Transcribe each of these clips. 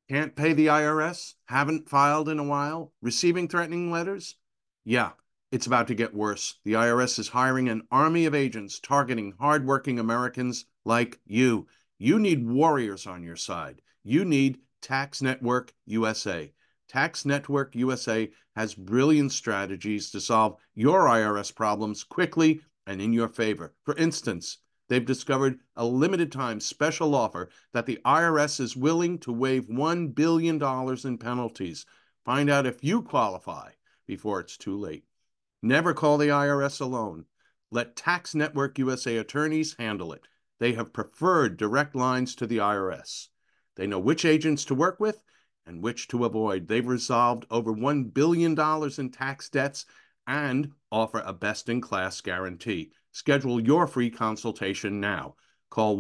Can't pay the IRS? Haven't filed in a while? Receiving threatening letters? Yeah, it's about to get worse. The IRS is hiring an army of agents targeting hardworking Americans like you. You need warriors on your side. You need Tax Network USA. Tax Network USA has brilliant strategies to solve your IRS problems quickly and in your favor. For instance, they've discovered a limited time special offer that the IRS is willing to waive $1 billion in penalties. Find out if you qualify before it's too late. Never call the IRS alone. Let Tax Network USA attorneys handle it. They have preferred direct lines to the IRS. They know which agents to work with and which to avoid. They've resolved over $1 billion in tax debts and offer a best-in-class guarantee. Schedule your free consultation now. Call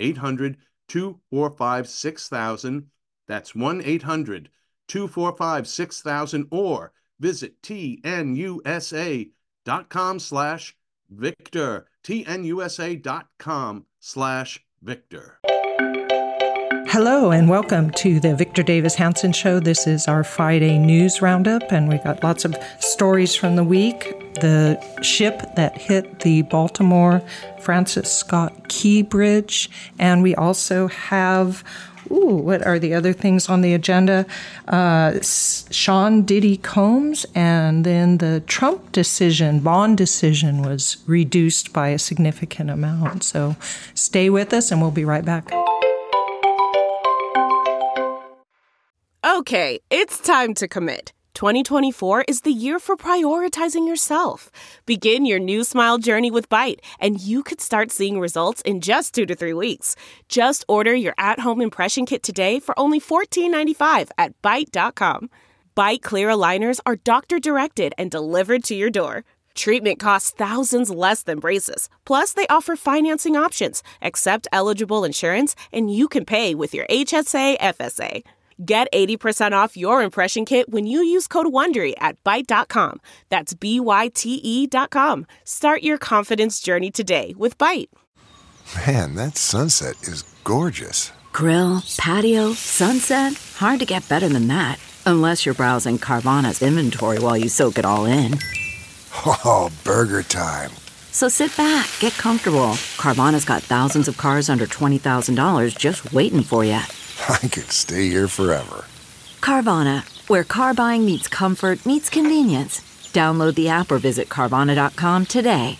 1-800-245-6000. That's 1-800-245-6000 or visit tnusa.com/Victor. tnusa.com/Victor. Hello and welcome to the Victor Davis Hanson Show. This is our Friday news roundup, and we got lots of stories from the week. The ship that hit the Baltimore Francis Scott Key Bridge, and we also have, what are the other things on the agenda? Sean Diddy Combs, and then the Trump decision, bond decision, was reduced by a significant amount. So stay with us, and we'll be right back. Okay, it's time to commit. 2024 is the year for prioritizing yourself. Begin your new smile journey with Byte, and you could start seeing results in just 2 to 3 weeks. Just order your at-home impression kit today for only $14.95 at Byte.com. Byte Clear aligners are doctor-directed and delivered to your door. Treatment costs thousands less than braces. Plus, they offer financing options, accept eligible insurance, and you can pay with your HSA FSA. Get 80% off your impression kit when you use code WONDERY at Byte.com. That's BYTE.com. Start your confidence journey today with Byte. Man, that sunset is gorgeous. Grill, patio, sunset. Hard to get better than that. Unless you're browsing Carvana's inventory while you soak it all in. Oh, burger time. So sit back, get comfortable. Carvana's got thousands of cars under $20,000 just waiting for you. I could stay here forever. Carvana, where car buying meets comfort, meets convenience. Download the app or visit Carvana.com today.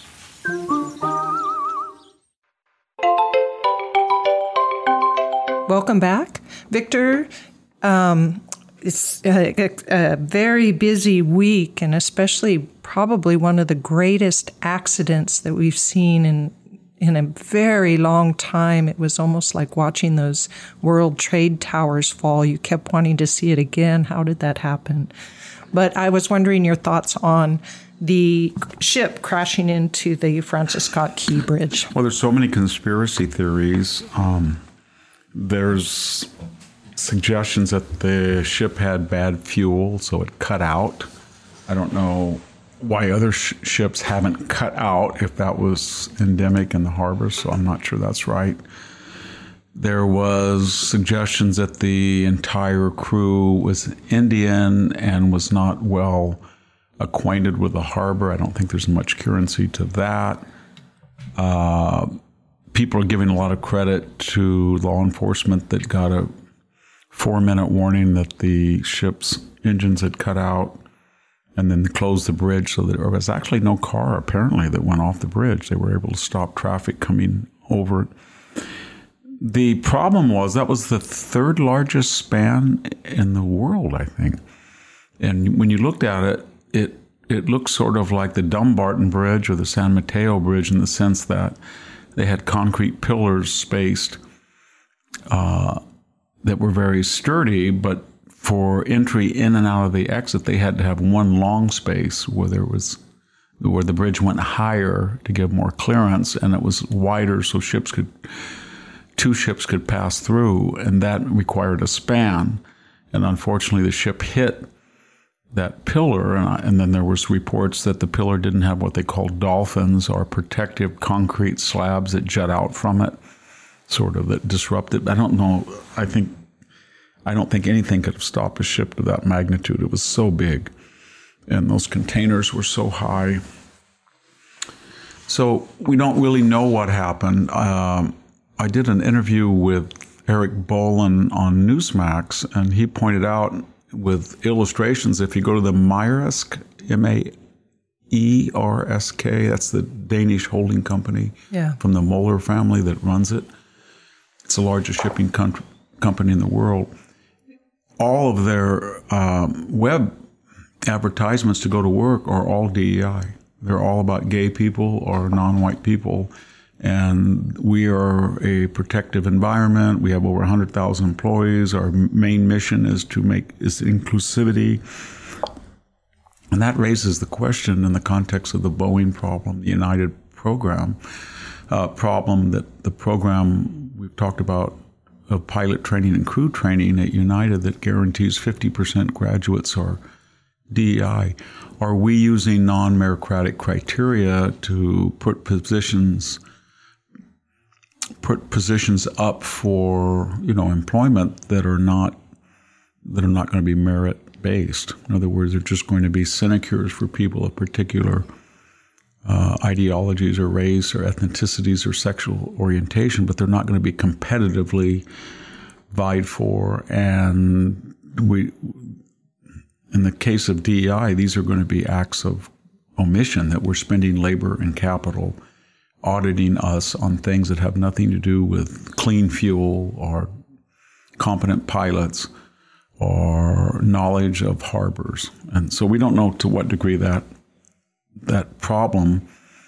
Welcome back. Victor, it's a very busy week, and especially probably one of the greatest accidents that we've seen in a very long time. It was almost like watching those World Trade Towers fall. You kept wanting to see it again. How did that happen? But I was wondering your thoughts on the ship crashing into the Francis Scott Key Bridge. Well, there's so many conspiracy theories. There's suggestions that the ship had bad fuel, so it cut out. I don't know why other ships haven't cut out, if that was endemic in the harbor, so I'm not sure that's right. There was suggestions that the entire crew was Indian and was not well acquainted with the harbor. I don't think there's much currency to that. People are giving a lot of credit to law enforcement that got a 4-minute warning that the ship's engines had cut out, and then closed the bridge so that there was actually no car, apparently, that went off the bridge. They were able to stop traffic coming over it. The problem was that was the third largest span in the world, I think. And when you looked at it, it looked sort of like the Dumbarton Bridge or the San Mateo Bridge in the sense that they had concrete pillars spaced that were very sturdy, but for entry in and out of the exit, they had to have one long space where the bridge went higher to give more clearance, and it was wider so two ships could pass through, and that required a span. And unfortunately, the ship hit that pillar, and then there was reports that the pillar didn't have what they called dolphins, or protective concrete slabs that jut out from it, sort of, that disrupted. I don't know. I don't think anything could have stopped a ship of that magnitude. It was so big, and those containers were so high. So we don't really know what happened. I did an interview with Eric Bolin on Newsmax, and he pointed out with illustrations, if you go to the Maersk, M-A-E-R-S-K, that's the Danish holding company from the Moller family that runs it. It's the largest shipping company in the world. All of their web advertisements to go to work are all DEI. They're all about gay people or non-white people. And we are a protective environment. We have over 100,000 employees. Our main mission is inclusivity. And that raises the question in the context of the Boeing problem, the United program, problem that the program we've talked about of pilot training and crew training at United that guarantees 50% graduates are DEI. Are we using non-meritocratic criteria to put positions up for employment that are not going to be merit based? In other words, they're just going to be sinecures for people of particular ideologies or race or ethnicities or sexual orientation, but they're not going to be competitively vied for. And in the case of DEI, these are going to be acts of omission, that we're spending labor and capital auditing us on things that have nothing to do with clean fuel or competent pilots or knowledge of harbors. And so we don't know to what degree that problem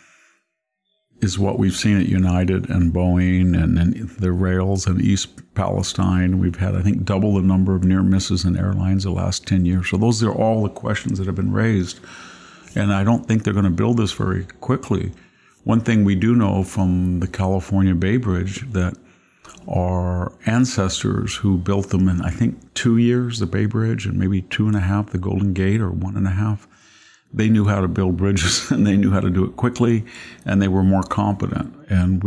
is what we've seen at United and Boeing and the rails in East Palestine. We've had, I think, double the number of near misses in airlines the last 10 years. So those are all the questions that have been raised. And I don't think they're going to build this very quickly. One thing we do know from the California Bay Bridge, that our ancestors who built them in, I think, 2 years, the Bay Bridge, and maybe 2.5, the Golden Gate, or 1.5, they knew how to build bridges and they knew how to do it quickly, and they were more competent. And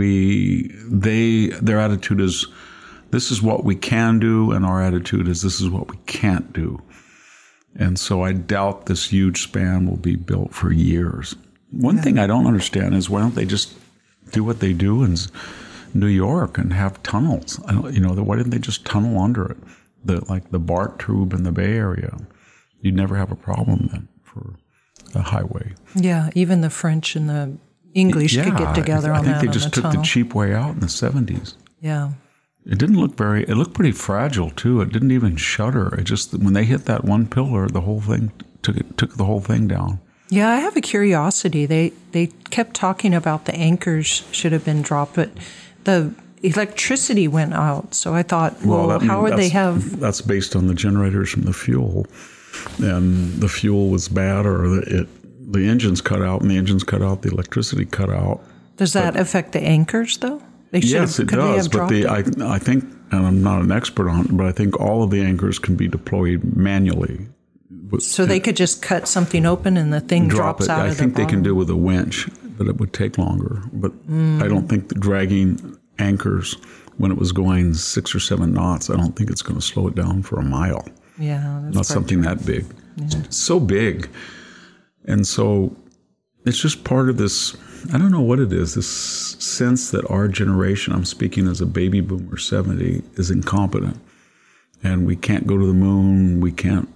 their attitude is, this is what we can do, and our attitude is, this is what we can't do. And so I doubt this huge span will be built for years. One thing I don't understand is, why don't they just do what they do in New York and have tunnels? Why didn't they just tunnel under it? Like the BART tube in the Bay Area. You'd never have a problem then for the highway. Yeah, even the French and the English could get together on that. I think they just took the cheap way out in the 70s. Yeah. It didn't look it looked pretty fragile too. It didn't even shudder. It just, when they hit that one pillar, the whole thing took the whole thing down. Yeah, I have a curiosity. They kept talking about the anchors should have been dropped, but the electricity went out. So I thought, how would they have... That's based on the generators from the fuel. And the fuel was bad, or the engines cut out, and the engines cut out, the electricity cut out. Does that affect the anchors, though? Yes, it does. But I think, and I'm not an expert on it, but I think all of the anchors can be deployed manually. So they could just cut something open and the thing drops out of the bottom? I think they can do it with a winch, but it would take longer. But I don't think dragging anchors when it was going 6 or 7 knots, I don't think it's going to slow it down for a mile. Yeah. Not something that big. Yeah. It's so big. And so it's just part of this, I don't know what it is, this sense that our generation, I'm speaking as a baby boomer 70, is incompetent. And we can't go to the moon, we can't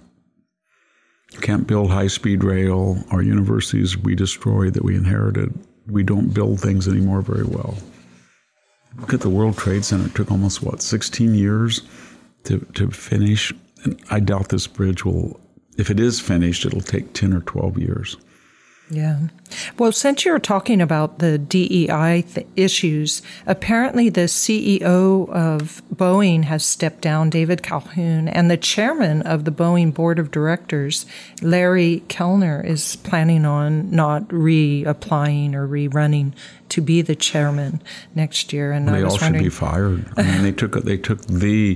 build high-speed rail. Our universities we destroyed that we inherited. We don't build things anymore very well. Look at the World Trade Center. It took almost, 16 years to finish. And I doubt this bridge will, if it is finished, it'll take 10 or 12 years. Yeah. Well, since you're talking about the DEI issues, apparently the CEO of Boeing has stepped down, David Calhoun, and the chairman of the Boeing board of directors, Larry Kellner, is planning on not reapplying or rerunning to be the chairman next year. And they all should be fired. I mean, they took the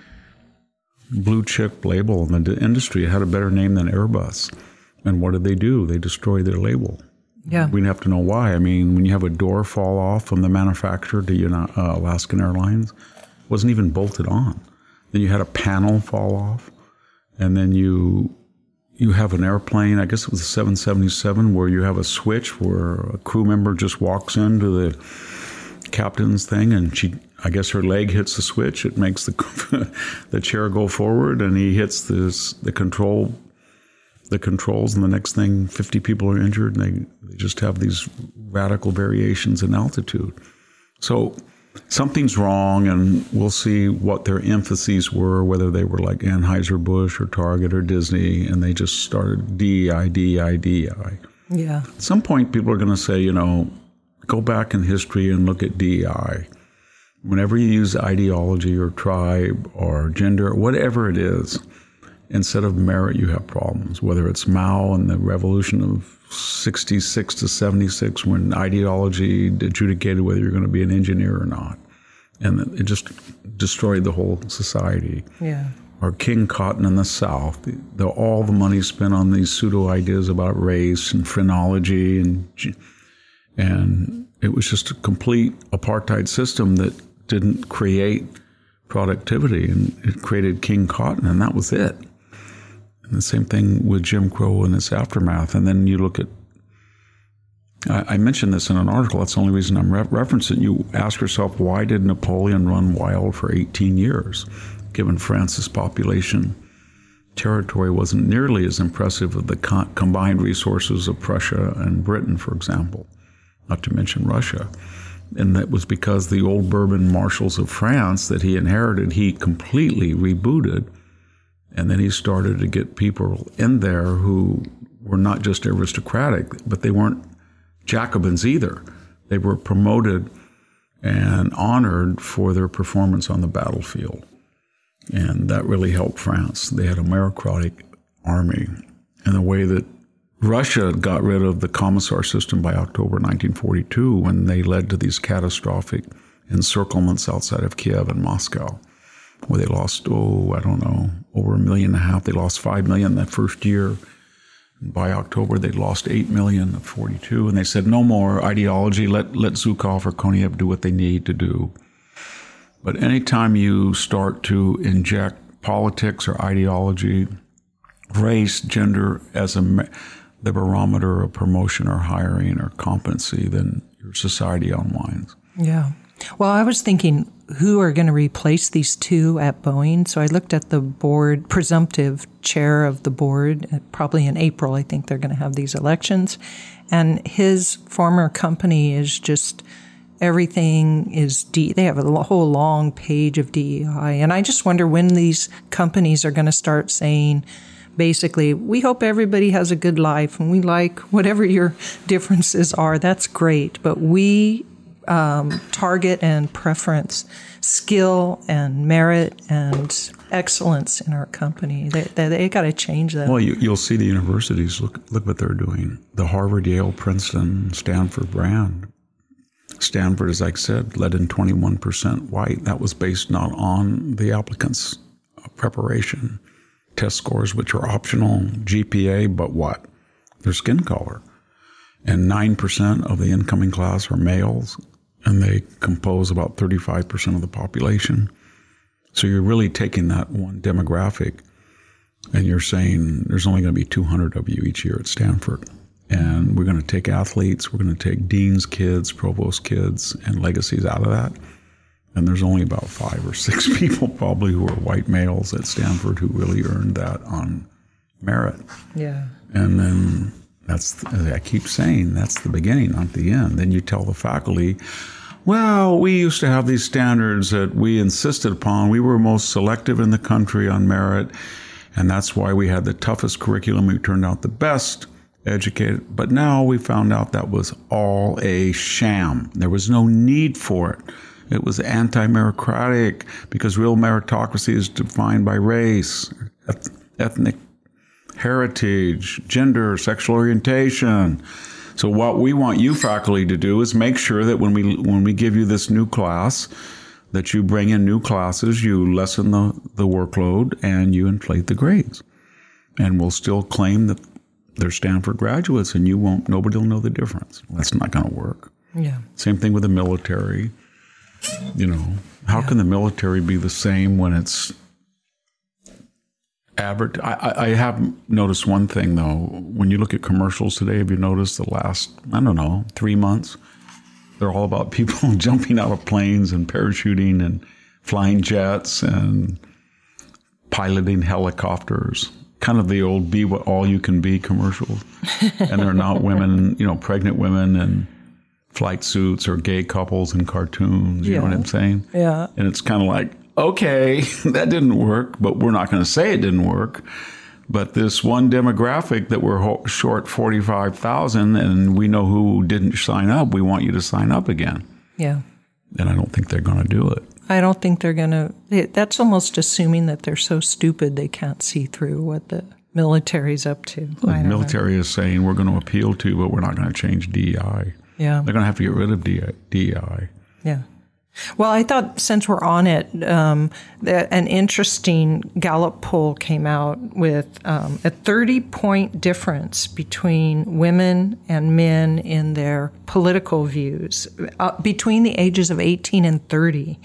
blue chip label in the industry. It had a better name than Airbus. And what did they do? They destroyed their label. Yeah. We'd have to know why. I mean, when you have a door fall off from the manufacturer to Alaskan Airlines, it wasn't even bolted on. Then you had a panel fall off. And then you have an airplane, I guess it was a 777, where you have a switch where a crew member just walks into the captain's thing, and I guess her leg hits the switch. It makes the chair go forward, and he hits the controls, and the next thing, 50 people are injured, and they just have these radical variations in altitude. So something's wrong, and we'll see what their emphases were, whether they were like Anheuser-Busch or Target or Disney, and they just started DEI, DEI, DEI. Yeah. At some point, people are going to say, go back in history and look at DEI. Whenever you use ideology or tribe or gender, whatever it is, instead of merit, you have problems. Whether it's Mao and the revolution of 66 to 76, when ideology adjudicated whether you're going to be an engineer or not. And it just destroyed the whole society. Yeah. Or King Cotton in the South, all the money spent on these pseudo ideas about race and phrenology, and it was just a complete apartheid system that didn't create productivity, and it created King Cotton, and that was it. And the same thing with Jim Crow and its aftermath. And then you look at, I mentioned this in an article, that's the only reason I'm referencing. You ask yourself, why did Napoleon run wild for 18 years? Given France's population, territory wasn't nearly as impressive as the combined resources of Prussia and Britain, for example, not to mention Russia. And that was because the old Bourbon marshals of France that he inherited, he completely rebooted. And then he started to get people in there who were not just aristocratic, but they weren't Jacobins either. They were promoted and honored for their performance on the battlefield. And that really helped France. They had a meritocratic army. And the way that Russia got rid of the commissar system by October 1942, when they led to these catastrophic encirclements outside of Kiev and Moscow, where they lost, over 1.5 million. They lost 5 million that first year. And by October, they'd lost 8 million of 42. And they said, no more ideology. Let Zhukov or Konev do what they need to do. But anytime you start to inject politics or ideology, race, gender as the barometer of promotion or hiring or competency, then your society unwinds. Yeah. Well, I was thinking, who are going to replace these two at Boeing? So I looked at the board, presumptive chair of the board, probably in April, I think they're going to have these elections. And his former company is just, everything is they have a whole long page of DEI. And I just wonder when these companies are going to start saying, basically, we hope everybody has a good life and we like whatever your differences are. That's great. But we target and preference skill and merit and excellence in our company. They got to change that. Well, you'll see the universities, look what they're doing. The Harvard, Yale, Princeton, Stanford brand. Stanford, as I said, led in 21% white. That was based not on the applicants' preparation, test scores, which are optional, GPA, but what? Their skin color. And 9% of the incoming class are males, and they compose about 35% of the population. So you're really taking that one demographic, and you're saying there's only going to be 200 of you each year at Stanford. And we're going to take athletes, we're going to take dean's kids, provost kids, and legacies out of that. And there's only about 5 or 6 people probably who are white males at Stanford who really earned that on merit. Yeah. And then as I keep saying, that's the beginning, not the end. Then you tell the faculty, well, we used to have these standards that we insisted upon. We were most selective in the country on merit, and that's why we had the toughest curriculum. We turned out the best educated. But now we found out that was all a sham. There was no need for it. It was anti-meritocratic because real meritocracy is defined by race, ethnic heritage, gender, sexual orientation. So what we want you faculty to do is make sure that when we give you this new class, that you bring in new classes, you lessen the workload, and you inflate the grades. And we'll still claim that they're Stanford graduates, and nobody will know the difference. Well, that's not going to work. Yeah. Same thing with the military. How can the military be the same when it's I have noticed one thing, though. When you look at commercials today, have you noticed the last, 3 months? They're all about people jumping out of planes and parachuting and flying jets and piloting helicopters. Kind of the old be what all you can be commercials. And they're not women, pregnant women in flight suits or gay couples in cartoons. You know what I'm saying? Yeah. And it's kind of like, okay, that didn't work, but we're not going to say it didn't work. But this one demographic that we're short 45,000 and we know who didn't sign up, we want you to sign up again. Yeah. And I don't think they're going to do it. I don't think they're going to. That's almost assuming that they're so stupid they can't see through what the military's up to. The military is saying we're going to appeal to, but we're not going to change DEI. Yeah. They're going to have to get rid of DEI. Yeah. Well, I thought since we're on it, that an interesting Gallup poll came out with a 30-point difference between women and men in their political views between the ages of 18 and 30.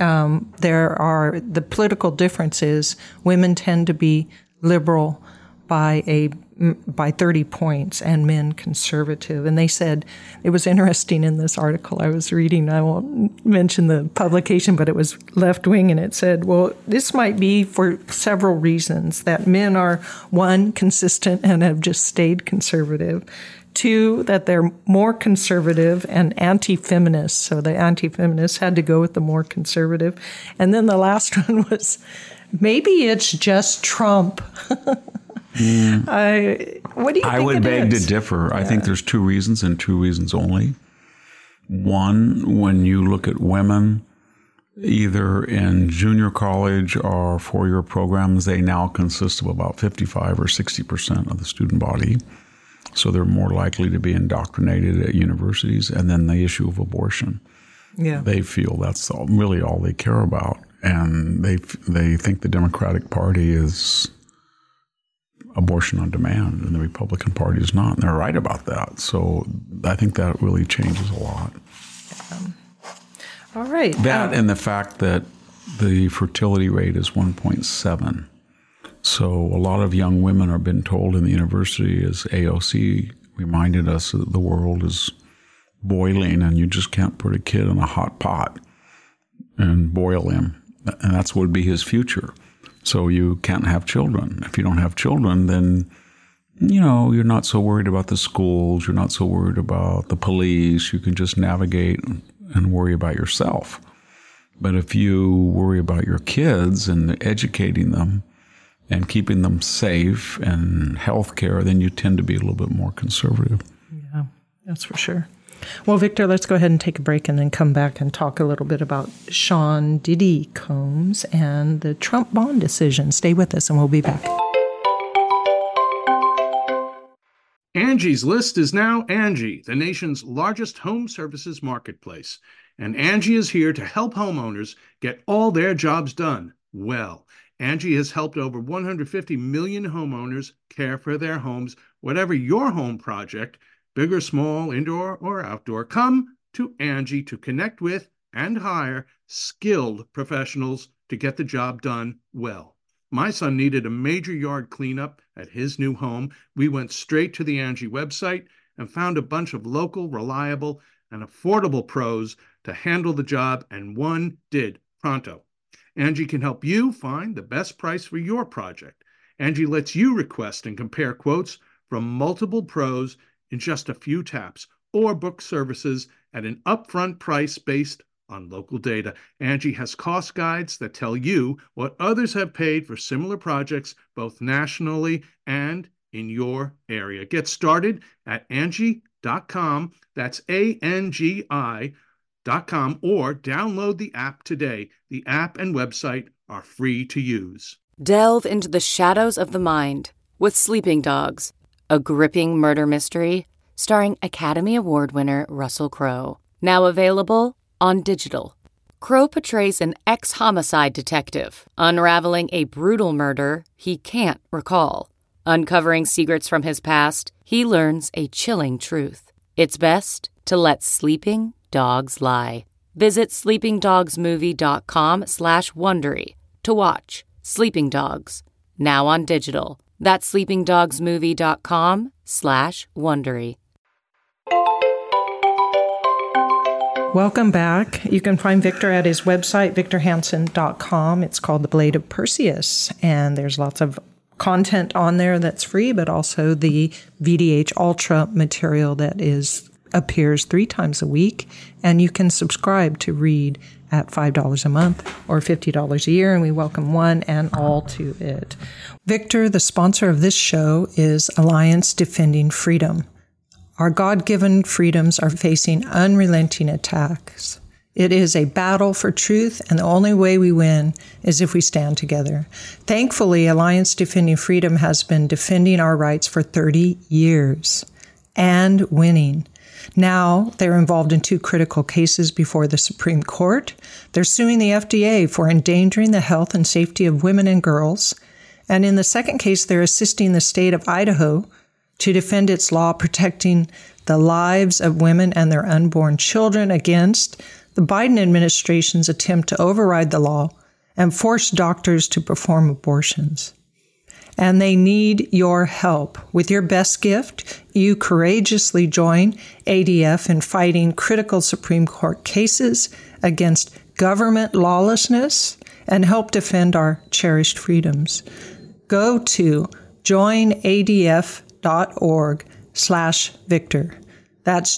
The political differences. Women tend to be liberal by 30 points and men conservative. And they said, it was interesting in this article I was reading, I won't mention the publication, but it was left-wing, and it said, well, this might be for several reasons, that men are, one, consistent and have just stayed conservative. Two, that they're more conservative and anti-feminist. So the anti-feminists had to go with the more conservative. And then the last one was, maybe it's just Trump. What do you think? I would beg to differ. I think there's two reasons and two reasons only. One, when you look at women, either in junior college or four-year programs, they now consist of about 55 or 60% of the student body. So they're more likely to be indoctrinated at universities. And then the issue of abortion. Yeah. They feel that's really all they care about. And they think the Democratic Party is abortion on demand, and the Republican Party is not. And they're right about that. So I think that really changes a lot. All right. That and the fact that the fertility rate is 1.7. So a lot of young women are being told in the university, as AOC reminded us, that the world is boiling and you just can't put a kid in a hot pot and boil him. And that's what would be his future. So you can't have children. If you don't have children, then, you're not so worried about the schools. You're not so worried about the police. You can just navigate and worry about yourself. But if you worry about your kids and educating them and keeping them safe and health care, then you tend to be a little bit more conservative. Yeah, that's for sure. Well, Victor, let's go ahead and take a break and then come back and talk a little bit about Sean Diddy Combs and the Trump bond decision. Stay with us and we'll be back. Angie's List is now Angie, the nation's largest home services marketplace. And Angie is here to help homeowners get all their jobs done well. Angie has helped over 150 million homeowners care for their homes. Whatever your home project, big or small, indoor or outdoor, come to Angie to connect with and hire skilled professionals to get the job done well. My son needed a major yard cleanup at his new home. We went straight to the Angie website and found a bunch of local, reliable, and affordable pros to handle the job, and one did pronto. Angie can help you find the best price for your project. Angie lets you request and compare quotes from multiple pros in just a few taps, or book services at an upfront price based on local data. Angie has cost guides that tell you what others have paid for similar projects, both nationally and in your area. Get started at Angie.com. That's ANGI.com, or download the app today. The app and website are free to use. Delve into the shadows of the mind with Sleeping Dogs, a gripping murder mystery starring Academy Award winner Russell Crowe. Now available on digital. Crowe portrays an ex-homicide detective unraveling a brutal murder he can't recall. Uncovering secrets from his past, he learns a chilling truth. It's best to let sleeping dogs lie. Visit sleepingdogsmovie.com/Wondery to watch Sleeping Dogs, now on digital. That's sleepingdogsmovie.com/Wondery. Welcome back. You can find Victor at his website, victorhansen.com. It's called The Blade of Perseus, and there's lots of content on there that's free, but also the VDH Ultra material that appears 3 times a week, and you can subscribe to read at $5 a month or $50 a year, and we welcome one and all to it. Victor, the sponsor of this show, is Alliance Defending Freedom. Our God-given freedoms are facing unrelenting attacks. It is a battle for truth, and the only way we win is if we stand together. Thankfully, Alliance Defending Freedom has been defending our rights for 30 years and winning. Now, they're involved in 2 critical cases before the Supreme Court. They're suing the FDA for endangering the health and safety of women and girls. And in the second case, they're assisting the state of Idaho to defend its law protecting the lives of women and their unborn children against the Biden administration's attempt to override the law and force doctors to perform abortions. And they need your help. With your best gift, you courageously join ADF in fighting critical Supreme Court cases against government lawlessness and help defend our cherished freedoms. Go to joinadf.org/Victor. That's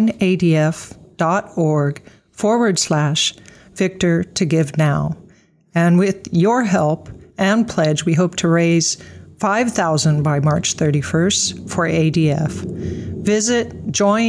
joinadf.org/Victor to give now. And with your help and pledge, we hope to raise $5,000 by March 31st for ADF. Visit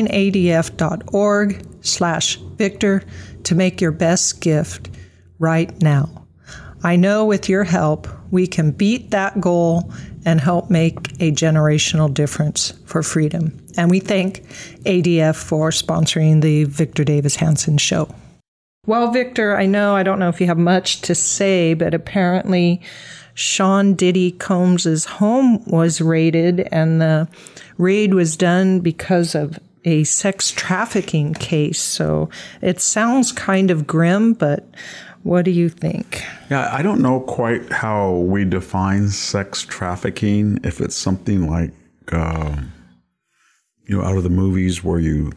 joinadf.org/Victor to make your best gift right now. I know with your help, we can beat that goal and help make a generational difference for freedom. And we thank ADF for sponsoring the Victor Davis Hanson Show. Well, Victor, I don't know if you have much to say, but apparently Sean Diddy Combs' home was raided, and the raid was done because of a sex trafficking case. So it sounds kind of grim, but what do you think? Yeah, I don't know quite how we define sex trafficking, if it's something like, out of the movies where you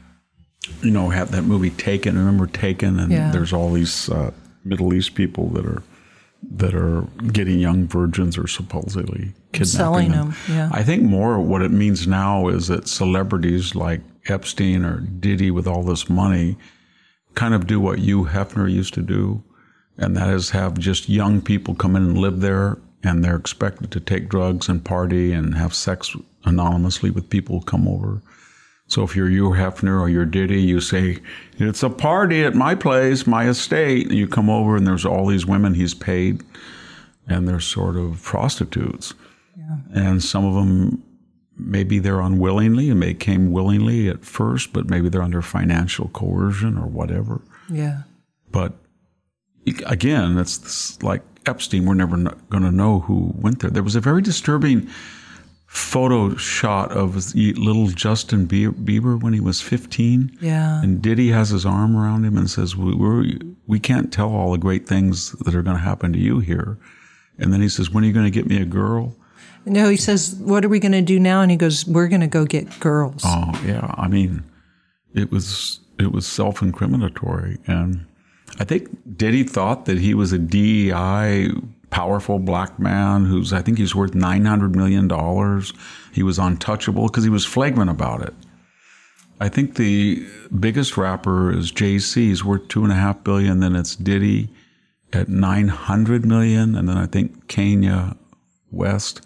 have that movie Taken. Remember Taken? And there's all these Middle East people that are getting young virgins or supposedly kidnapping selling them. Yeah. I think more what it means now is that celebrities like Epstein or Diddy with all this money kind of do what Hugh Hefner used to do, and that is have just young people come in and live there, and they're expected to take drugs and party and have sex anonymously with people who come over. So if you're Hugh Hefner or you're Diddy, you say, it's a party at my place, my estate. And you come over and there's all these women he's paid, and they're sort of prostitutes. Yeah. And some of them, maybe they're unwillingly, and they came willingly at first, but maybe they're under financial coercion or whatever. Yeah. But again, it's like Epstein. We're never going to know who went there. There was a very disturbing photo shot of little Justin Bieber when he was 15. Yeah. And Diddy has his arm around him and says, we can't tell all the great things that are going to happen to you here. And then he says, when are you going to get me a girl? No, he says, what are we going to do now? And he goes, we're going to go get girls. Oh, yeah. I mean, it was self-incriminatory. And I think Diddy thought that he was a DEI powerful black man I think he's worth $900 million. He was untouchable because he was flagrant about it. I think the biggest rapper is Jay-Z. He's worth $2.5 billion. Then it's Diddy at $900 million. And then I think Kanye West.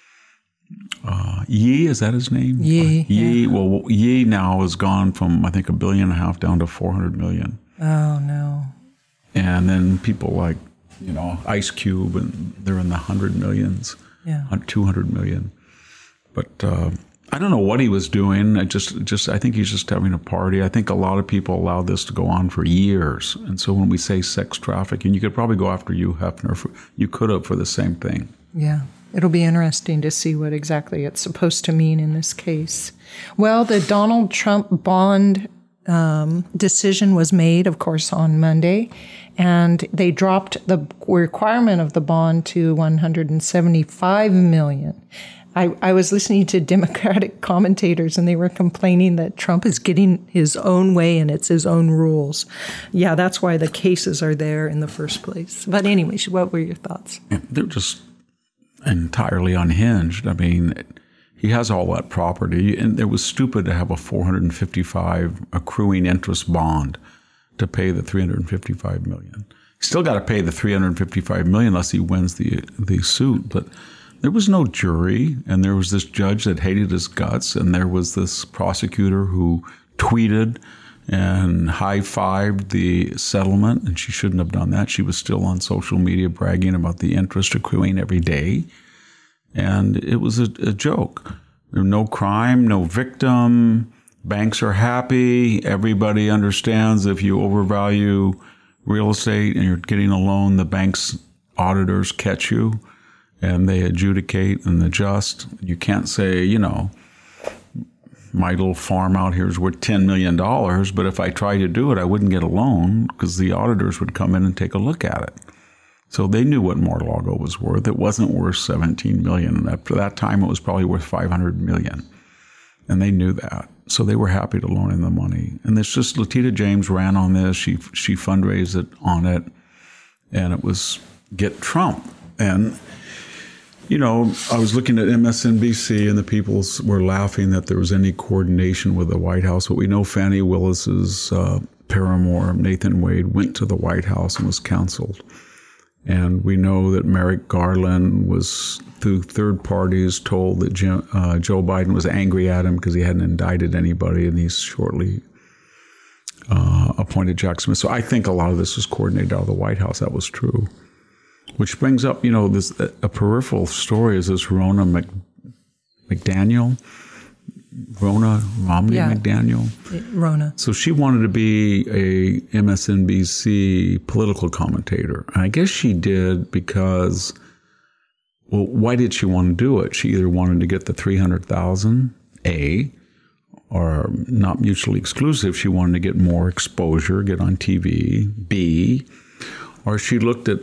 Ye, is that his name? Ye. Ye. Yeah. Well, Ye now has gone from, I think, $1.5 billion down to $400 million. Oh, no. And then people like, Ice Cube, and they're in the 100 millions, 200 million. But I don't know what he was doing. I think he's just having a party. I think a lot of people allowed this to go on for years. And so when we say sex trafficking, you could probably go after Hugh Hefner. You could have for the same thing. Yeah. It'll be interesting to see what exactly it's supposed to mean in this case. Well, the Donald Trump bond decision was made, of course, on Monday, and they dropped the requirement of the bond to $175 million. I was listening to Democratic commentators, and they were complaining that Trump is getting his own way and it's his own rules. Yeah, that's why the cases are there in the first place. But anyways, what were your thoughts? They're just entirely unhinged. I mean, he has all that property, and it was stupid to have a $455 accruing interest bond to pay the $355 million. He's still got to pay the $355 million unless he wins the suit, but there was no jury, and there was this judge that hated his guts, and there was this prosecutor who tweeted and high-fived the settlement, and she shouldn't have done that. She was still on social media bragging about the interest accruing every day, and it was a joke. There was no crime, no victim. Banks are happy. Everybody understands if you overvalue real estate and you're getting a loan, the bank's auditors catch you, and they adjudicate and adjust. You can't say, my little farm out here is worth $10 million, but if I tried to do it, I wouldn't get a loan because the auditors would come in and take a look at it. So they knew what Mar-a-Lago was worth. It wasn't worth $17 million. And up to that time, it was probably worth $500 million. And they knew that. So they were happy to loan him the money. And it's just Letitia James ran on this. She fundraised it on it. And it was get Trump. And I was looking at MSNBC, and the people were laughing that there was any coordination with the White House. But we know Fannie Willis's paramour, Nathan Wade, went to the White House and was counseled. And we know that Merrick Garland was, through third parties, told that Joe Biden was angry at him because he hadn't indicted anybody, and he's shortly appointed Jack Smith. So I think a lot of this was coordinated out of the White House. That was true. Which brings up, a peripheral story is this Ronna McDaniel. Ronna Romney McDaniel. Ronna. So she wanted to be a MSNBC political commentator. And I guess she did because, why did she want to do it? She either wanted to get the $300,000, A, or not mutually exclusive. She wanted to get more exposure, get on TV, B, or she looked at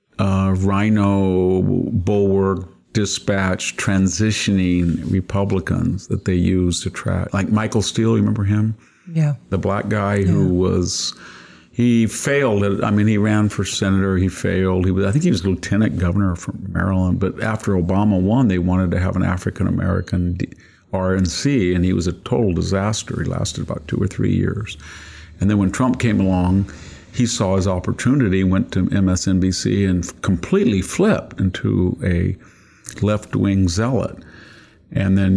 Rhino, Bulwark, Dispatch, transitioning Republicans that they used to track. Like Michael Steele, you remember him? Yeah. The black guy who he failed. He ran for senator. He failed. I think he was lieutenant governor from Maryland. But after Obama won, they wanted to have an African-American RNC, and he was a total disaster. He lasted about 2 or 3 years. And then when Trump came along, he saw his opportunity, went to MSNBC, and completely flipped into a left-wing zealot. And then,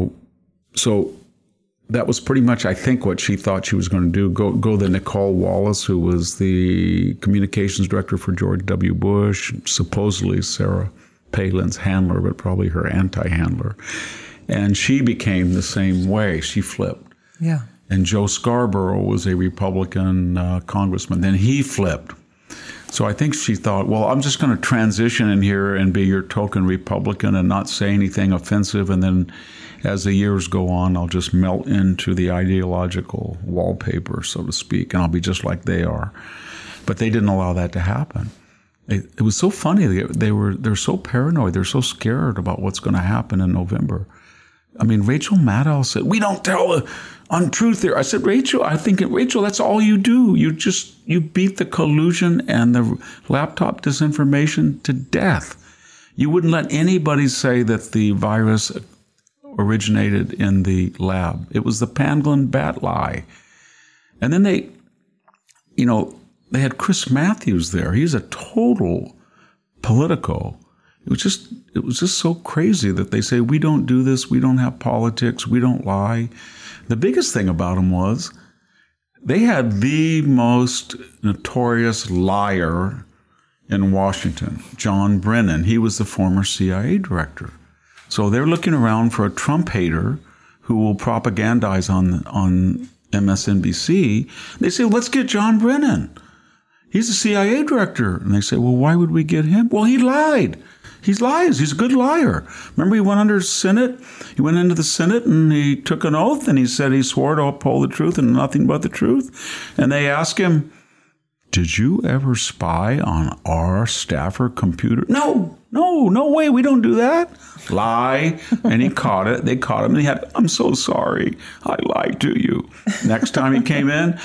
so that was pretty much, I think, what she thought she was going to do. Go to Nicole Wallace, who was the communications director for George W. Bush, supposedly Sarah Palin's handler, but probably her anti-handler. And she became the same way. She flipped. Yeah. And Joe Scarborough was a Republican congressman. Then he flipped. So I think she thought, I'm just going to transition in here and be your token Republican and not say anything offensive. And then as the years go on, I'll just melt into the ideological wallpaper, so to speak, and I'll be just like they are. But they didn't allow that to happen. It was so funny. They're so paranoid. They're so scared about what's going to happen in November. Rachel Maddow said, we don't tell the untruth there. I said, Rachel, that's all you do. You beat the collusion and the laptop disinformation to death. You wouldn't let anybody say that the virus originated in the lab. It was the pangolin bat lie. And then they had Chris Matthews there. He's a total politico. It was just so crazy that they say, we don't do this, we don't have politics, we don't lie. The biggest thing about them was they had the most notorious liar in Washington, John Brennan. He was the former CIA director. So they're looking around for a Trump hater who will propagandize on MSNBC. They say, let's get John Brennan. He's a CIA director. And they say, well, why would we get him? Well, he lied. He lies. He's a good liar. Remember, he went under Senate. He went into the Senate and he took an oath and he said he swore to uphold the truth and nothing but the truth. And they asked him, did you ever spy on our staffer computer? No way. We don't do that. Lie. And he caught it. They caught him. And I'm so sorry. I lied to you. Next time he came in,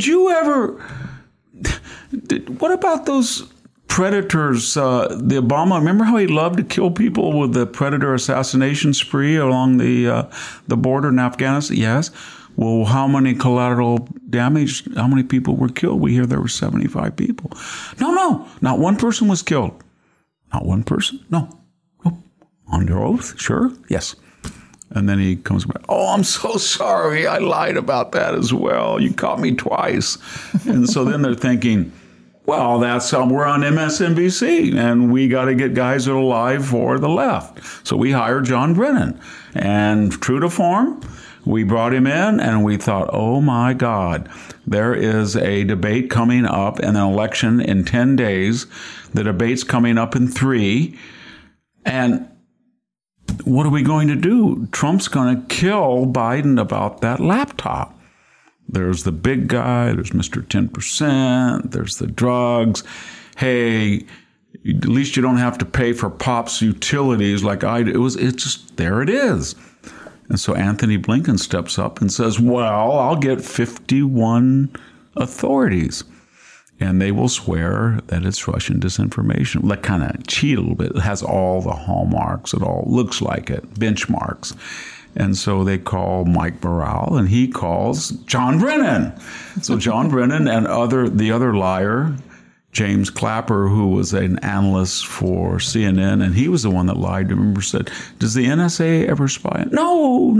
what about those predators? The Obama, remember how he loved to kill people with the predator assassination spree along the border in Afghanistan? Yes. Well, how many collateral damage, how many people were killed? We hear there were 75 people. No, not one person was killed. Not one person? No. Under oath? Sure? Yes. And then he comes back, oh, I'm so sorry. I lied about that as well. You caught me twice. And so then they're thinking, well, we're on MSNBC, and we got to get guys that are alive for the left. So we hired John Brennan. And true to form, we brought him in, and we thought, oh, my God, there is a debate coming up and an election in 10 days. The debate's coming up in 3. And what are we going to do? Trump's going to kill Biden about that laptop. There's the big guy. There's Mr. 10%. There's the drugs. Hey, at least you don't have to pay for Pop's utilities like I do. It's just, there it is. And so Anthony Blinken steps up and says, well, I'll get 51 authorities. And they will swear that it's Russian disinformation. Like, kind of cheat a little bit. It has all the hallmarks. It all looks like it, benchmarks. And so they call Mike Morale, and he calls John Brennan. So John Brennan and the other liar, James Clapper, who was an analyst for CNN, and he was the one that lied. Remember, said, does the NSA ever spy? No.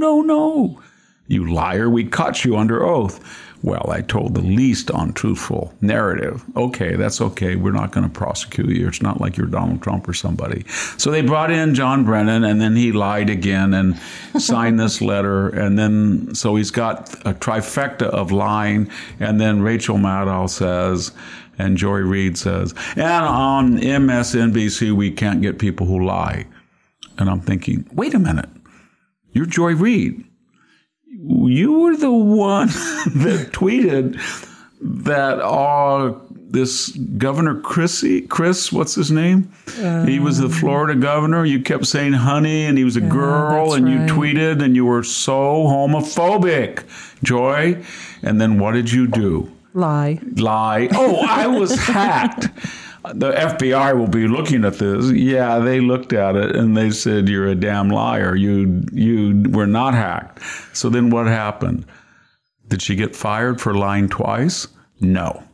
You liar, we caught you under oath. Well, I told the least untruthful narrative. Okay, that's okay. We're not going to prosecute you. It's not like you're Donald Trump or somebody. So they brought in John Brennan, and then he lied again and signed this letter. And then, so he's got a trifecta of lying. And then Rachel Maddow says, and Joy Reid says, and on MSNBC, we can't get people who lie. And I'm thinking, wait a minute. You're Joy Reid. You were the one that tweeted that this Governor Chris, what's his name? He was the Florida governor. You kept saying honey, and he was a girl, and right. You tweeted, and you were so homophobic, Joy. And then what did you do? Lie. Oh, I was hacked. The FBI will be looking at this. Yeah, they looked at it and they said, you're a damn liar. You were not hacked. So then what happened? Did she get fired for lying twice? No.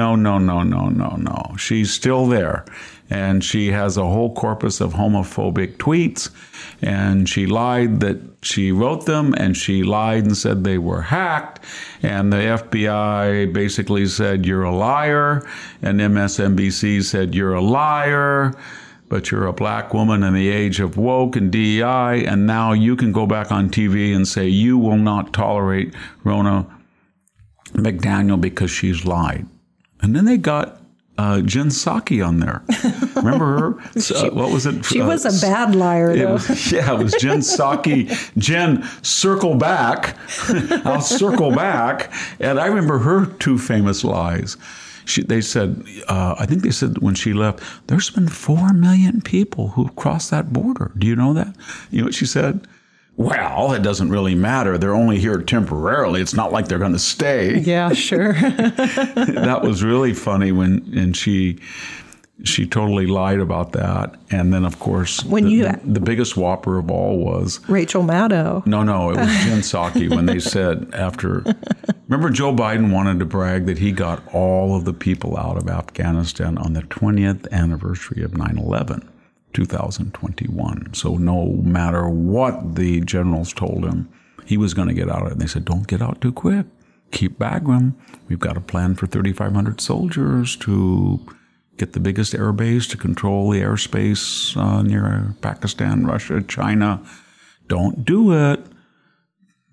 She's still there. And she has a whole corpus of homophobic tweets. And she lied that she wrote them, and she lied and said they were hacked. And the FBI basically said, you're a liar. And MSNBC said, you're a liar, but you're a black woman in the age of woke and DEI. And now you can go back on TV and say you will not tolerate Ronna McDaniel because she's lied. And then they got Jen Psaki on there. Remember her? What was it? She was a bad liar, though. It was Jen Psaki. Jen, circle back. I'll circle back. And I remember her 2 famous lies. They said, I think they said when she left, there's been 4 million people who've crossed that border. Do you know that? You know what she said? Well, it doesn't really matter. They're only here temporarily. It's not like they're going to stay. Yeah, sure. That was really funny and she totally lied about that. And then, of course, the biggest whopper of all was Rachel Maddow. No, it was Jen Psaki when they said remember Joe Biden wanted to brag that he got all of the people out of Afghanistan on the 20th anniversary of 9/11. 2021. So no matter what the generals told him, he was going to get out of it. And they said, don't get out too quick. Keep Bagram. We've got a plan for 3,500 soldiers to get the biggest air base to control the airspace near Pakistan, Russia, China. Don't do it.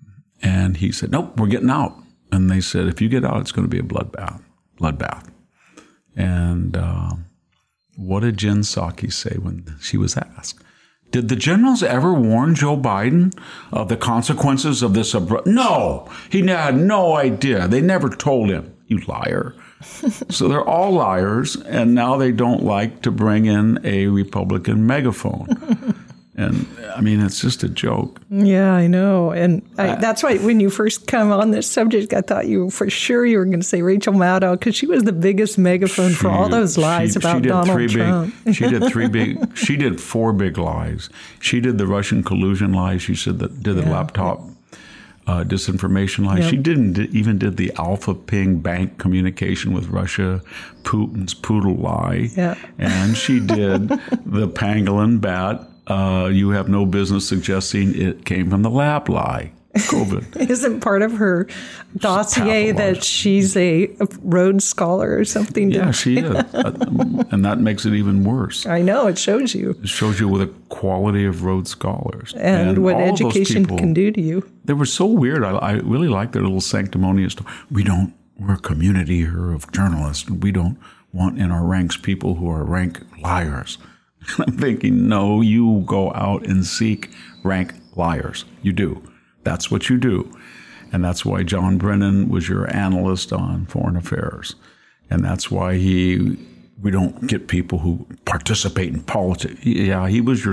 And he said, nope, we're getting out. And they said, if you get out, it's going to be a bloodbath. And what did Jen Psaki say when she was asked? Did the generals ever warn Joe Biden of the consequences of this? No, he had no idea. They never told him. You liar. So they're all liars, and now they don't like to bring in a Republican megaphone. And, I mean, it's just a joke. Yeah, I know. And that's why when you first come on this subject, I thought you were going to say Rachel Maddow, because she was the biggest megaphone for all those lies about Donald Trump. She did 4 big lies. She did the Russian collusion lie. She said that did the laptop disinformation lie. Yep. She even did the Alpha Ping bank communication with Russia, Putin's poodle lie. Yeah. And she did the pangolin bat. You have no business suggesting it came from the lab lie. COVID. Isn't part of her dossier that she's a Rhodes Scholar or something? Yeah, she is. And that makes it even worse. I know. It shows you. It shows you with the quality of Rhodes Scholars. And what education can do to you. They were so weird. I really like their little sanctimonious stuff. We're a community here of journalists. We don't want in our ranks people who are rank liars. And I'm thinking, no, you go out and seek rank liars. You do. That's what you do. And that's why John Brennan was your analyst on foreign affairs. And that's why we don't get people who participate in politics. Yeah, he was your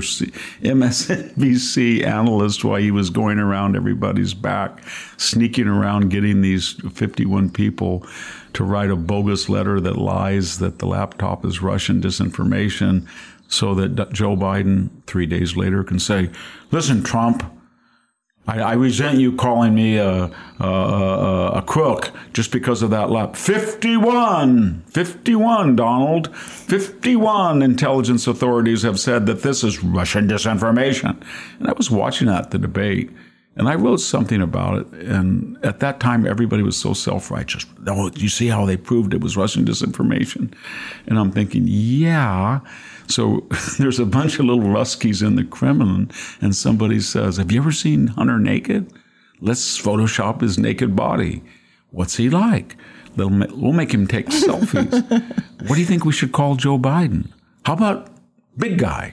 MSNBC analyst while he was going around everybody's back, sneaking around getting these 51 people to write a bogus letter that lies that the laptop is Russian disinformation so that Joe Biden 3 days later can say, listen, Trump, I resent you calling me a crook just because of that lap. 51, Donald. 51 intelligence authorities have said that this is Russian disinformation. And I was watching the debate, and I wrote something about it. And at that time, everybody was so self-righteous. Oh, you see how they proved it was Russian disinformation? And I'm thinking, yeah. So there's a bunch of little Ruskies in the Kremlin, and somebody says, have you ever seen Hunter naked? Let's Photoshop his naked body. What's he like? We'll make him take selfies. What do you think we should call Joe Biden? How about big guy?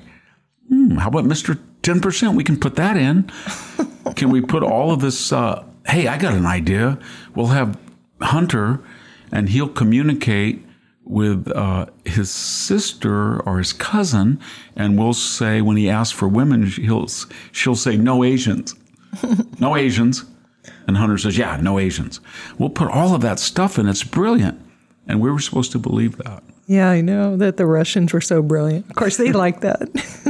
How about Mr. 10%? We can put that in. Can we put all of this? Hey, I got an idea. We'll have Hunter, and he'll communicate with his sister or his cousin, and we'll say when he asks for women, she'll say no Asians, no Asians, and Hunter says no Asians. We'll put all of that stuff in. It's brilliant, and we were supposed to believe that. Yeah, I know that the Russians were so brilliant. Of course, they like that.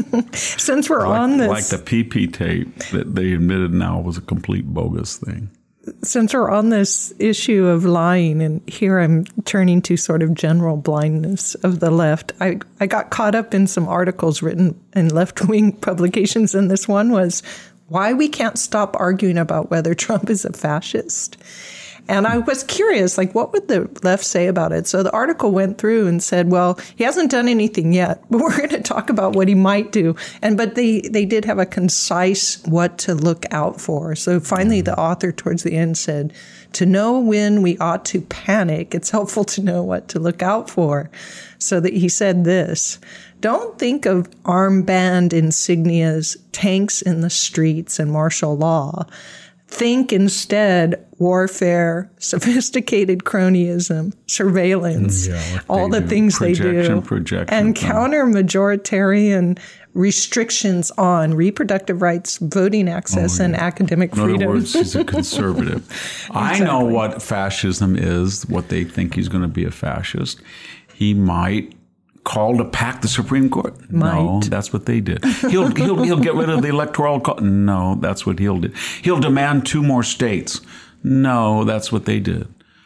Since we're on this, like the PP tape that they admitted now was a complete bogus thing. Since we're on this issue of lying, and here I'm turning to sort of general blindness of the left, I got caught up in some articles written in left-wing publications, and this one was why we can't stop arguing about whether Trump is a fascist. And I was curious, what would the left say about it? So the article went through and said, well, he hasn't done anything yet, but we're going to talk about what he might do. But they did have a concise what to look out for. So finally, the author towards the end said, to know when we ought to panic, it's helpful to know what to look out for. So that he said this, don't think of armband insignias, tanks in the streets, and martial law. Think instead warfare, sophisticated cronyism, surveillance, all the things they do, and counter-majoritarian restrictions on reproductive rights, voting access, and academic freedom. In other words, he's a conservative. Exactly. I know what fascism is, what they think he's going to be a fascist. He might call to pack the Supreme Court. No, that's what they did. He'll get rid of the electoral college. No, that's what he'll do. He'll demand 2 more states. No, that's what they did.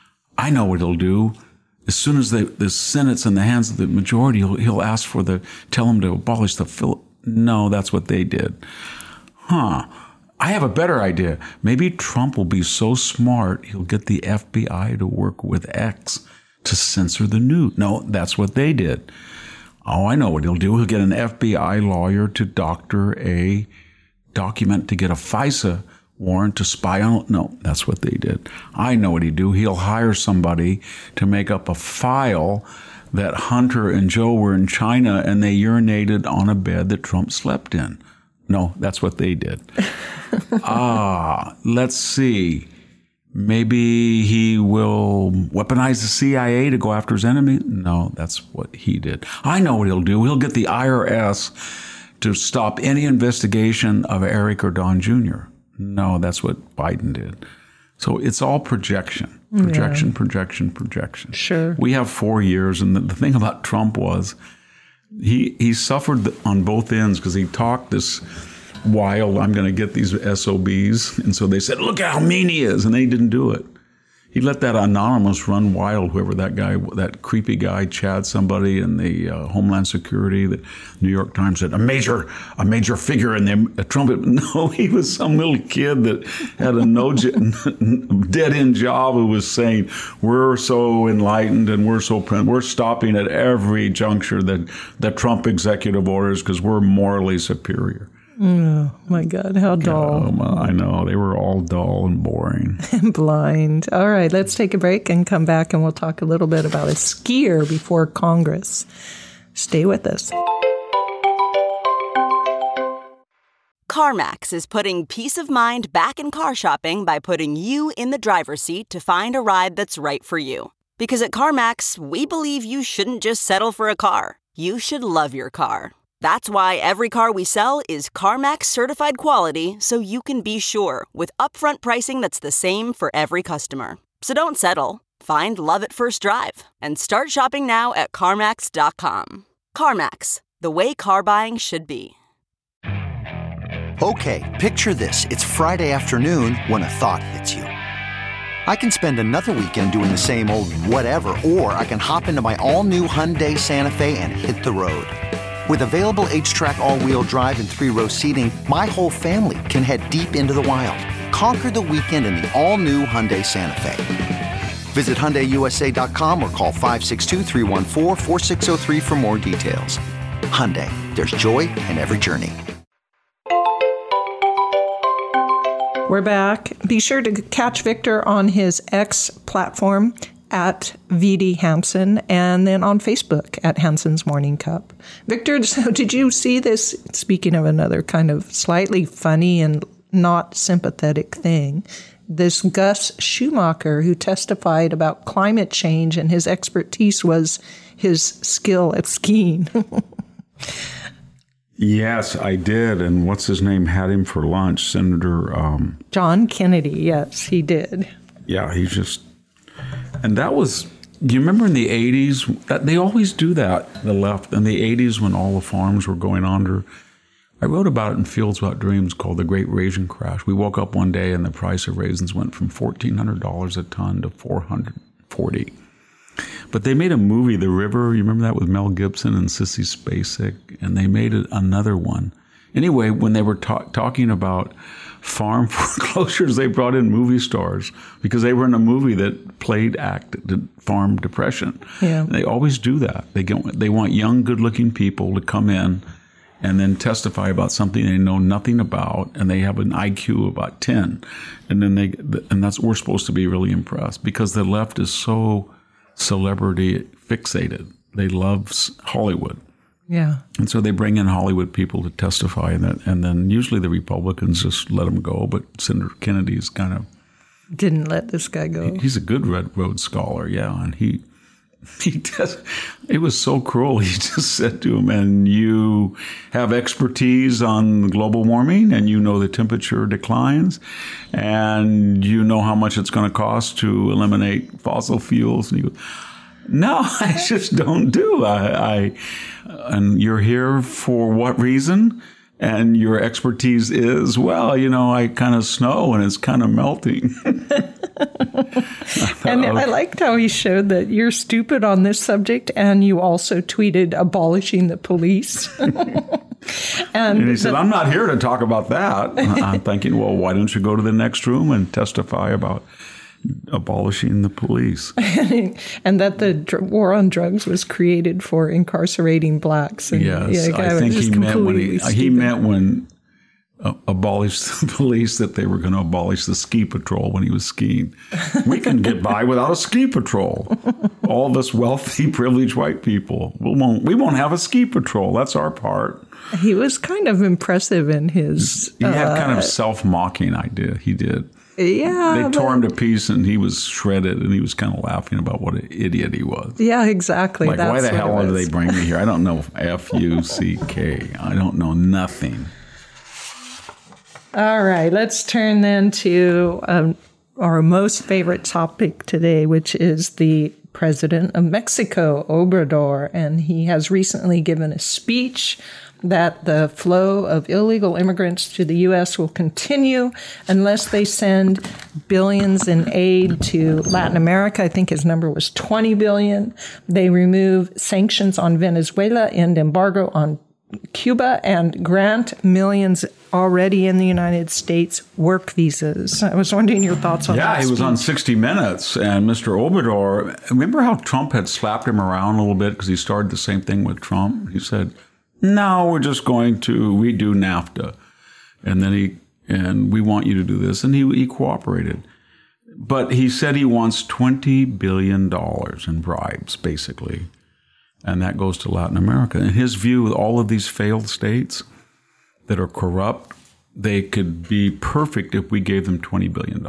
I know what he'll do. As soon as the Senate's in the hands of the majority, he'll ask tell them to abolish the No, that's what they did. I have a better idea. Maybe Trump will be so smart, he'll get the FBI to work with X to censor the news. No, that's what they did. Oh, I know what he'll do. He'll get an FBI lawyer to doctor a document to get a FISA warrant to spy on. No, that's what they did. I know what he'd do. He'll hire somebody to make up a file that Hunter and Joe were in China and they urinated on a bed that Trump slept in. No, that's what they did. Let's see. Maybe he will weaponize the CIA to go after his enemy. No, that's what he did. I know what he'll do. He'll get the IRS to stop any investigation of Eric or Don Jr. No, that's what Biden did. So it's all projection. Projection. Sure. We have 4 years, and the thing about Trump was he suffered on both ends because he talked this wild, I'm going to get these SOBs. And so they said, look how mean he is. And they didn't do it. He let that anonymous run wild, whoever that guy, that creepy guy, Chad somebody in the Homeland Security, the New York Times said, a major figure in the Trump. No, he was some little kid that had a dead-end job who was saying, we're so enlightened and we're stopping at every juncture that Trump executive orders because we're morally superior. Oh, my God, how dull. I know. They were all dull and boring. And blind. All right, let's take a break and come back, and we'll talk a little bit about a skier before Congress. Stay with us. CarMax is putting peace of mind back in car shopping by putting you in the driver's seat to find a ride that's right for you. Because at CarMax, we believe you shouldn't just settle for a car. You should love your car. That's why every car we sell is CarMax certified quality, so you can be sure with upfront pricing that's the same for every customer. So don't settle. Find love at first drive and start shopping now at CarMax.com. CarMax, the way car buying should be. Okay, picture this. It's Friday afternoon when a thought hits you. I can spend another weekend doing the same old whatever, or I can hop into my all-new Hyundai Santa Fe and hit the road. With available H-Track all-wheel drive and 3-row seating, my whole family can head deep into the wild. Conquer the weekend in the all-new Hyundai Santa Fe. Visit HyundaiUSA.com or call 562-314-4603 for more details. Hyundai, there's joy in every journey. We're back. Be sure to catch Victor on his X platform at VD Hansen, and then on Facebook at Hansen's Morning Cup. Victor, so did you see this? Speaking of another kind of slightly funny and not sympathetic thing, this Gus Schumacher, who testified about climate change and his expertise was his skill at skiing. Yes, I did. And what's his name had him for lunch? Senator John Kennedy. Yes, he did. Yeah, he just... And that was, do you remember in the 80s? They always do that, the left. In the 80s when all the farms were going under, I wrote about it in Fields Without Dreams called The Great Raisin Crash. We woke up one day and the price of raisins went from $1,400 a ton to $440. But they made a movie, The River, you remember that, with Mel Gibson and Sissy Spacek? And they made another one. Anyway, when they were talking about farm foreclosures, they brought in movie stars because they were in a movie that played farm depression. Yeah. They always do that. They want young, good-looking people to come in and then testify about something they know nothing about, and they have an IQ of about 10. And then we're supposed to be really impressed because the left is so celebrity fixated. They love Hollywood. Yeah. And so they bring in Hollywood people to testify, and then usually the Republicans just let them go. But Senator Kennedy's kind of didn't let this guy go. He's a good Rhodes Scholar, yeah, and he does. It was so cruel. He just said to him, "And you have expertise on global warming, and you know the temperature declines, and you know how much it's going to cost to eliminate fossil fuels." And he goes, "No, I just don't do. And you're here for what reason? And your expertise is, well, I kind of snow and it's kind of melting." And I liked how he showed that you're stupid on this subject, and you also tweeted abolishing the police. And he said, "I'm not here to talk about that." I'm thinking, well, why don't you go to the next room and testify about abolishing the police? And that the war on drugs was created for incarcerating blacks. And yes, I think he meant when abolish the police, that they were going to abolish the ski patrol when he was skiing. We can get by without a ski patrol. All of us wealthy, privileged white people. We won't have a ski patrol. That's our part. He was kind of impressive in his... He had kind of self-mocking idea. He did. Yeah. They tore him to pieces, and he was shredded, and he was kind of laughing about what an idiot he was. Yeah, exactly. Like, why the hell did they bring me here? I don't know F-U-C-K. I don't know nothing. All right, let's turn then to our most favorite topic today, which is the President of Mexico, Obrador. And he has recently given a speech that the flow of illegal immigrants to the U.S. will continue unless they send billions in aid to Latin America. I think his number was $20 billion. They remove sanctions on Venezuela, end embargo on Cuba, and grant millions already in the United States work visas. I was wondering your thoughts on that. Yeah, he was on 60 Minutes, and Mr. Obrador, remember how Trump had slapped him around a little bit because he started the same thing with Trump? He said, no, we're just going to redo NAFTA. And then we want you to do this. And he cooperated. But he said he wants $20 billion in bribes, basically. And that goes to Latin America. In his view, with all of these failed states that are corrupt, they could be perfect if we gave them $20 billion.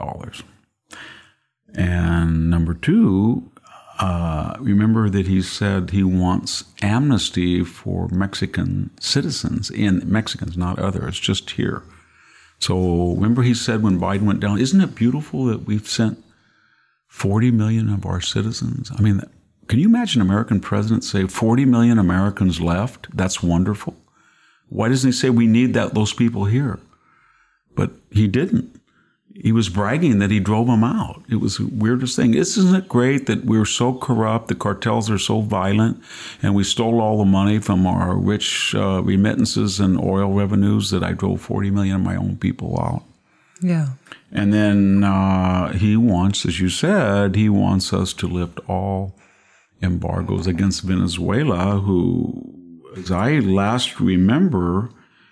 And number two, remember that he said he wants amnesty for Mexican citizens, and Mexicans, not others, just here. So remember he said when Biden went down, isn't it beautiful that we've sent 40 million of our citizens? I mean, can you imagine an American president say 40 million Americans left? That's wonderful. Why doesn't he say we need those people here? But he didn't. He was bragging that he drove them out. It was the weirdest thing. Isn't it great that we're so corrupt, the cartels are so violent, and we stole all the money from our rich remittances and oil revenues that I drove 40 million of my own people out? Yeah. And then he wants, as you said, he wants us to lift all embargoes against Venezuela, who, as I last remember,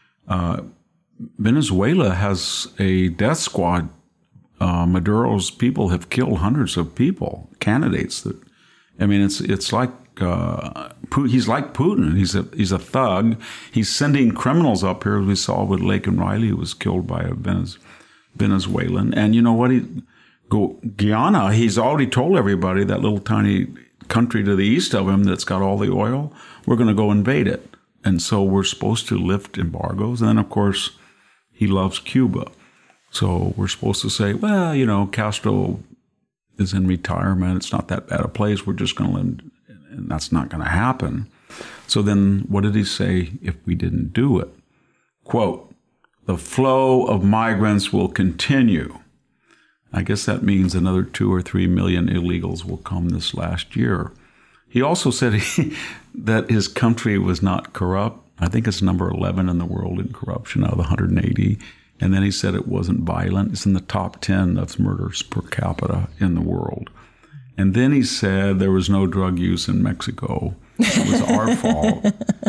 Venezuela has a death squad. Maduro's people have killed hundreds of people, candidates. It's like he's like Putin. He's a thug. He's sending criminals up here, as we saw with Laken Riley, who was killed by a Venezuelan. And you know what? Guyana, he's already told everybody, that little tiny country to the east of him that's got all the oil, we're going to go invade it. And so we're supposed to lift embargoes. And then, of course, he loves Cuba. So we're supposed to say, well, you know, Castro is in retirement. It's not that bad a place. We're just going to live, and that's not going to happen. So then what did he say if we didn't do it? Quote, the flow of migrants will continue. I guess that means another 2 or 3 million illegals will come this last year. He also said that his country was not corrupt. I think it's number 11 in the world in corruption out of the 180. And then he said it wasn't violent. It's in the top 10 of murders per capita in the world. And then he said there was no drug use in Mexico. It was our fault.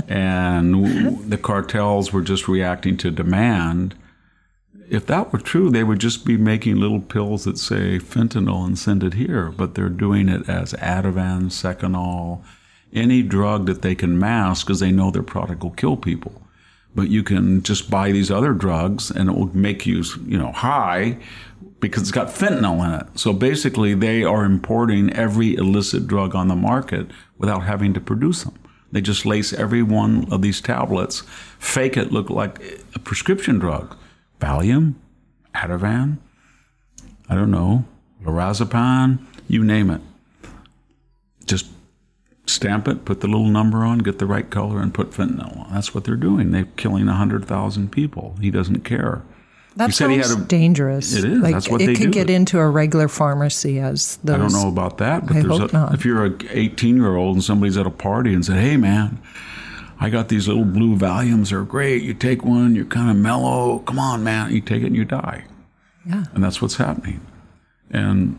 And the cartels were just reacting to demand. If that were true, they would just be making little pills that say fentanyl and send it here. But they're doing it as Ativan, Seconal, any drug that they can mask because they know their product will kill people. But you can just buy these other drugs and it will make you, high because it's got fentanyl in it. So basically they are importing every illicit drug on the market without having to produce them. They just lace every one of these tablets, fake it look like a prescription drug. Valium, Ativan, I don't know, lorazepam, you name it. Just stamp it, put the little number on, get the right color, and put fentanyl on. That's what they're doing. They're killing 100,000 people. He doesn't care. That sounds dangerous. It is. That's what they do. It could get into a regular pharmacy as those. I don't know about that, but I hope not. If you're an 18-year-old and somebody's at a party and said, hey, man, I got these little blue Valiums. They're great. You take one, you're kind of mellow. Come on, man. You take it and you die. Yeah. And that's what's happening. And,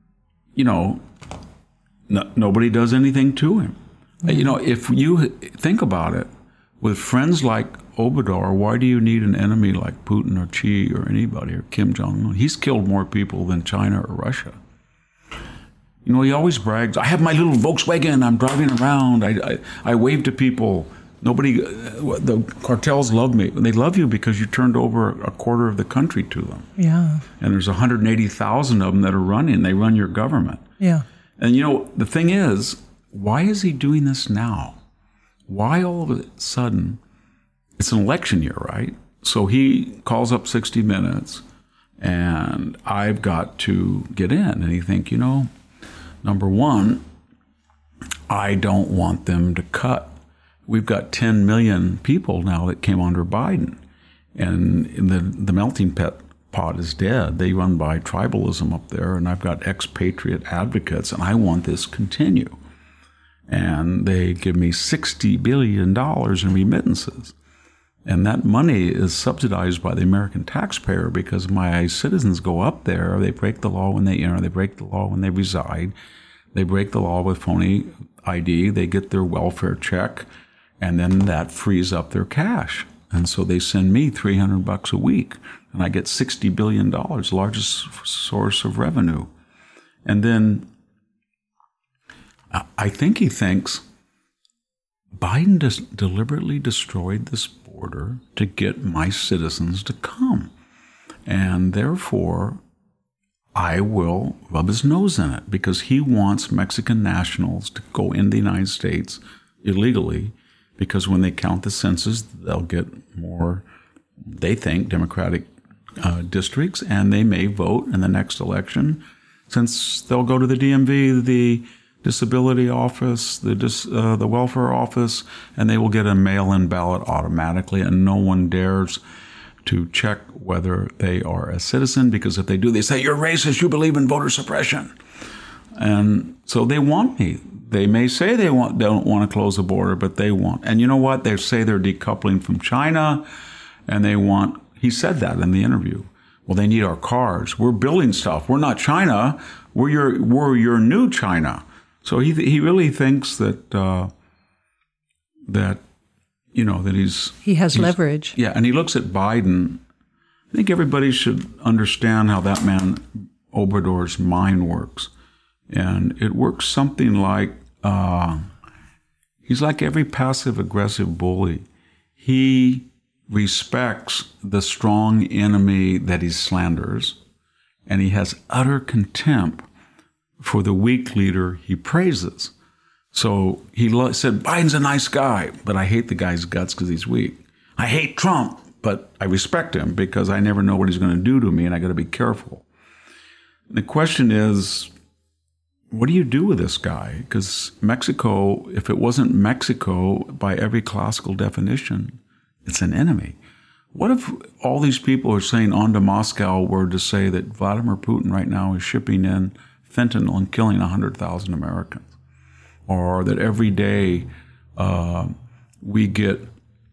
nobody does anything to him. Mm-hmm. If you think about it, with friends like Obrador, why do you need an enemy like Putin or Xi or anybody or Kim Jong-un? He's killed more people than China or Russia. You know, he always brags, I have my little Volkswagen, I'm driving around, I wave to people. Nobody, the cartels love me. They love you because you turned over a quarter of the country to them. Yeah. And there's 180,000 of them that are running. They run your government. Yeah. And, you know, the thing is, why is he doing this now? Why all of a sudden, it's an election year, right? So he calls up 60 Minutes, and I've got to get in. And you think, you know, number one, I don't want them to cut. We've got 10 million people now that came under Biden, and the melting pot is dead. They run by tribalism up there, and I've got expatriate advocates, and I want this to continue. And they give me $60 billion in remittances. And that money is subsidized by the American taxpayer because my citizens go up there, they break the law when they enter, they break the law when they reside, they break the law with phony ID, they get their welfare check, and then that frees up their cash. And so they send me $300 a week, and I get $60 billion, largest source of revenue. And then I think he thinks Biden deliberately destroyed this border to get my citizens to come. And therefore, I will rub his nose in it because he wants Mexican nationals to go in the United States illegally, because when they count the census, they'll get more, they think, Democratic districts, and they may vote in the next election, since they'll go to the DMV, the disability office, the welfare office, and they will get a mail-in ballot automatically, and no one dares to check whether they are a citizen, because if they do, they say, you're racist, you believe in voter suppression. And so they want me. They may say they don't want to close the border, but they want. And you know what? They say they're decoupling from China, and they want, he said that in the interview. Well, they need our cars. We're building stuff. We're not China. We're your new China. So he really thinks that he has leverage. Yeah, and he looks at Biden. I think everybody should understand how that man Obrador's mind works. And it works something like, he's like every passive-aggressive bully. He respects the strong enemy that he slanders, and he has utter contempt for the weak leader he praises. So he said, Biden's a nice guy, but I hate the guy's guts because he's weak. I hate Trump, but I respect him because I never know what he's going to do to me, and I got to be careful. And the question is, what do you do with this guy? Because Mexico, if it wasn't Mexico by every classical definition, it's an enemy. What if all these people are saying on to Moscow were to say that Vladimir Putin right now is shipping in fentanyl and killing 100,000 Americans? Or that every day we get,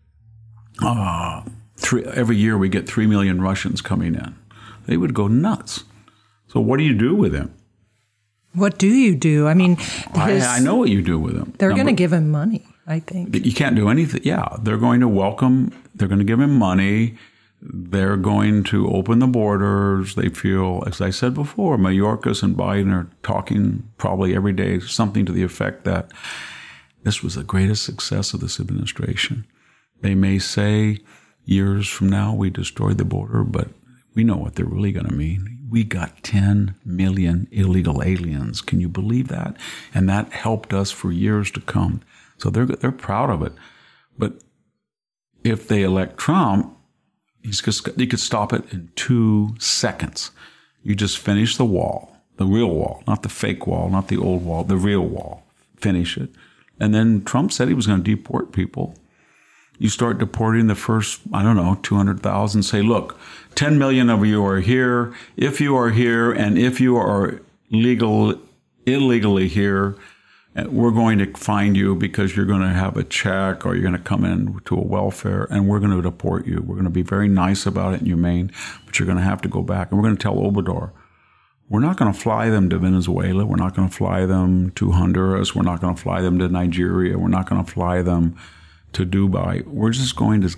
every year we get 3 million Russians coming in. They would go nuts. So what do you do with him? What do you do? I mean, I know what you do with him. They're going to give him money, I think. You can't do anything. Yeah, they're going to welcome, they're going to give him money. They're going to open the borders. They feel, as I said before, Mayorkas and Biden are talking probably every day, something to the effect that this was the greatest success of this administration. They may say years from now we destroyed the border, but we know what they're really going to mean. We got 10 million illegal aliens. Can you believe that? And that helped us for years to come. So they're proud of it. But if they elect Trump, you could stop it in 2 seconds. You just finish the wall, the real wall, not the fake wall, not the old wall, the real wall. Finish it. And then Trump said he was going to deport people. You start deporting the first, 200,000. Say, look, 10 million of you are here. If you are here and if you are illegally here, we're going to find you because you're going to have a check or you're going to come in to a welfare, and we're going to deport you. We're going to be very nice about it and humane, but you're going to have to go back. And we're going to tell Obrador, we're not going to fly them to Venezuela. We're not going to fly them to Honduras. We're not going to fly them to Nigeria. We're not going to fly them to Dubai. We're just going to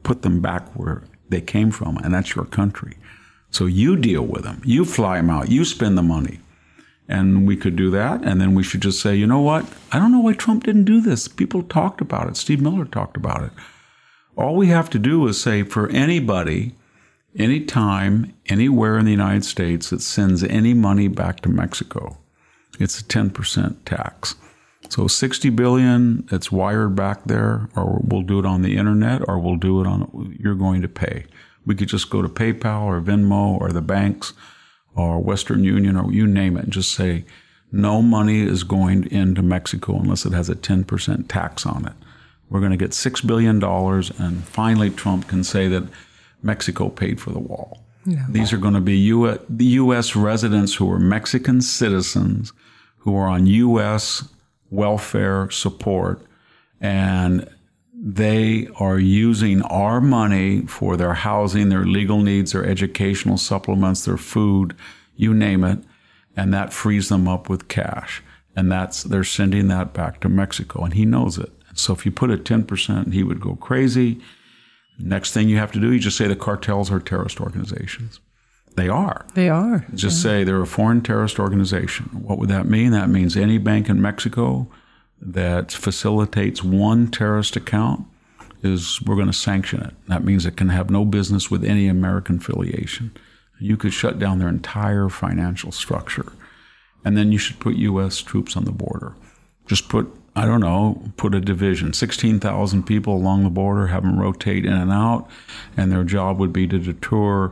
put them back where they came from, and that's your country. So you deal with them. You fly them out. You spend the money. And we could do that, and then we should just say, you know what? I don't know why Trump didn't do this. People talked about it. Steve Miller talked about it. All we have to do is say for anybody, anytime, anywhere in the United States that sends any money back to Mexico, it's a 10% tax. So $60 billion that's wired back there, or we'll do it on the internet, or we'll do it on, you're going to pay. We could just go to PayPal or Venmo or the banks or Western Union, or you name it, and just say, no money is going into Mexico unless it has a 10% tax on it. We're going to get $6 billion, and finally Trump can say that Mexico paid for the wall. Yeah. These are going to be the U.S. residents who are Mexican citizens who are on U.S. welfare support, and they are using our money for their housing, their legal needs, their educational supplements, their food, you name it, and that frees them up with cash. And they're sending that back to Mexico, and he knows it. So if you put it 10%, he would go crazy. Next thing you have to do, you just say the cartels are terrorist organizations. They are. They are. Just say they're a foreign terrorist organization. What would that mean? That means any bank in Mexico that facilitates one terrorist account we're going to sanction it. That means it can have no business with any American affiliation. You could shut down their entire financial structure. And then you should put U.S. troops on the border. Just put a division, 16,000 people along the border, have them rotate in and out, and their job would be to deter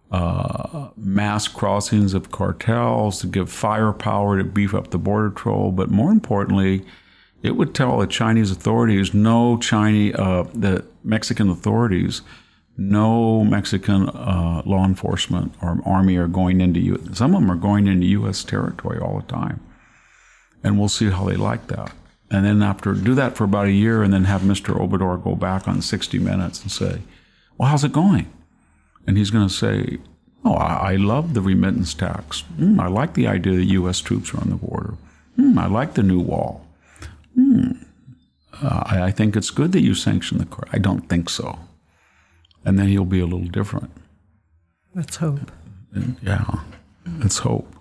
mass crossings of cartels, to give firepower to beef up the border patrol, but more importantly, it would tell the Chinese authorities, the Mexican authorities, no Mexican law enforcement or army are going into some of them are going into U.S. territory all the time. And we'll see how they like that. And then do that for about a year and then have Mr. Obrador go back on 60 Minutes and say, well, how's it going? And he's going to say, oh, I love the remittance tax. I like the idea that U.S. troops are on the border. I like the new wall. I think it's good that you sanction the car. I don't think so. And then he'll be a little different. Let's hope. Yeah, let's hope.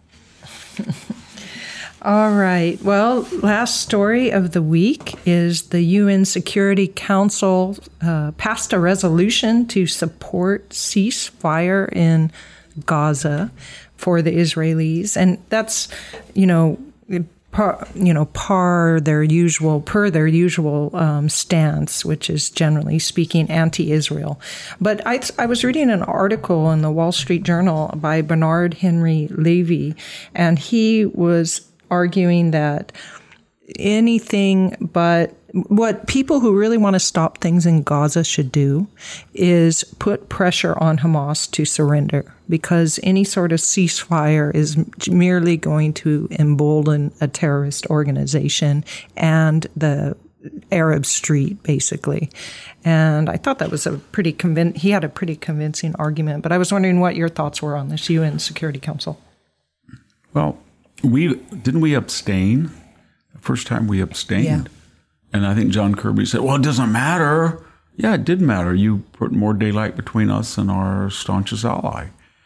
All right. Well, last story of the week is the UN Security Council passed a resolution to support ceasefire in Gaza for the Israelis. And that's, per their usual stance, which is generally speaking anti-Israel. But I was reading an article in the Wall Street Journal by Bernard Henry Levy, and he was arguing that anything but what people who really want to stop things in Gaza should do is put pressure on Hamas to surrender, because any sort of ceasefire is merely going to embolden a terrorist organization and the Arab street, basically. And I thought that was he had a pretty convincing argument. But I was wondering what your thoughts were on this UN Security Council. Well, didn't we abstain? The first time we abstained. Yeah. And I think John Kirby said, well, it doesn't matter. Yeah, it did matter. You put more daylight between us and our staunchest ally.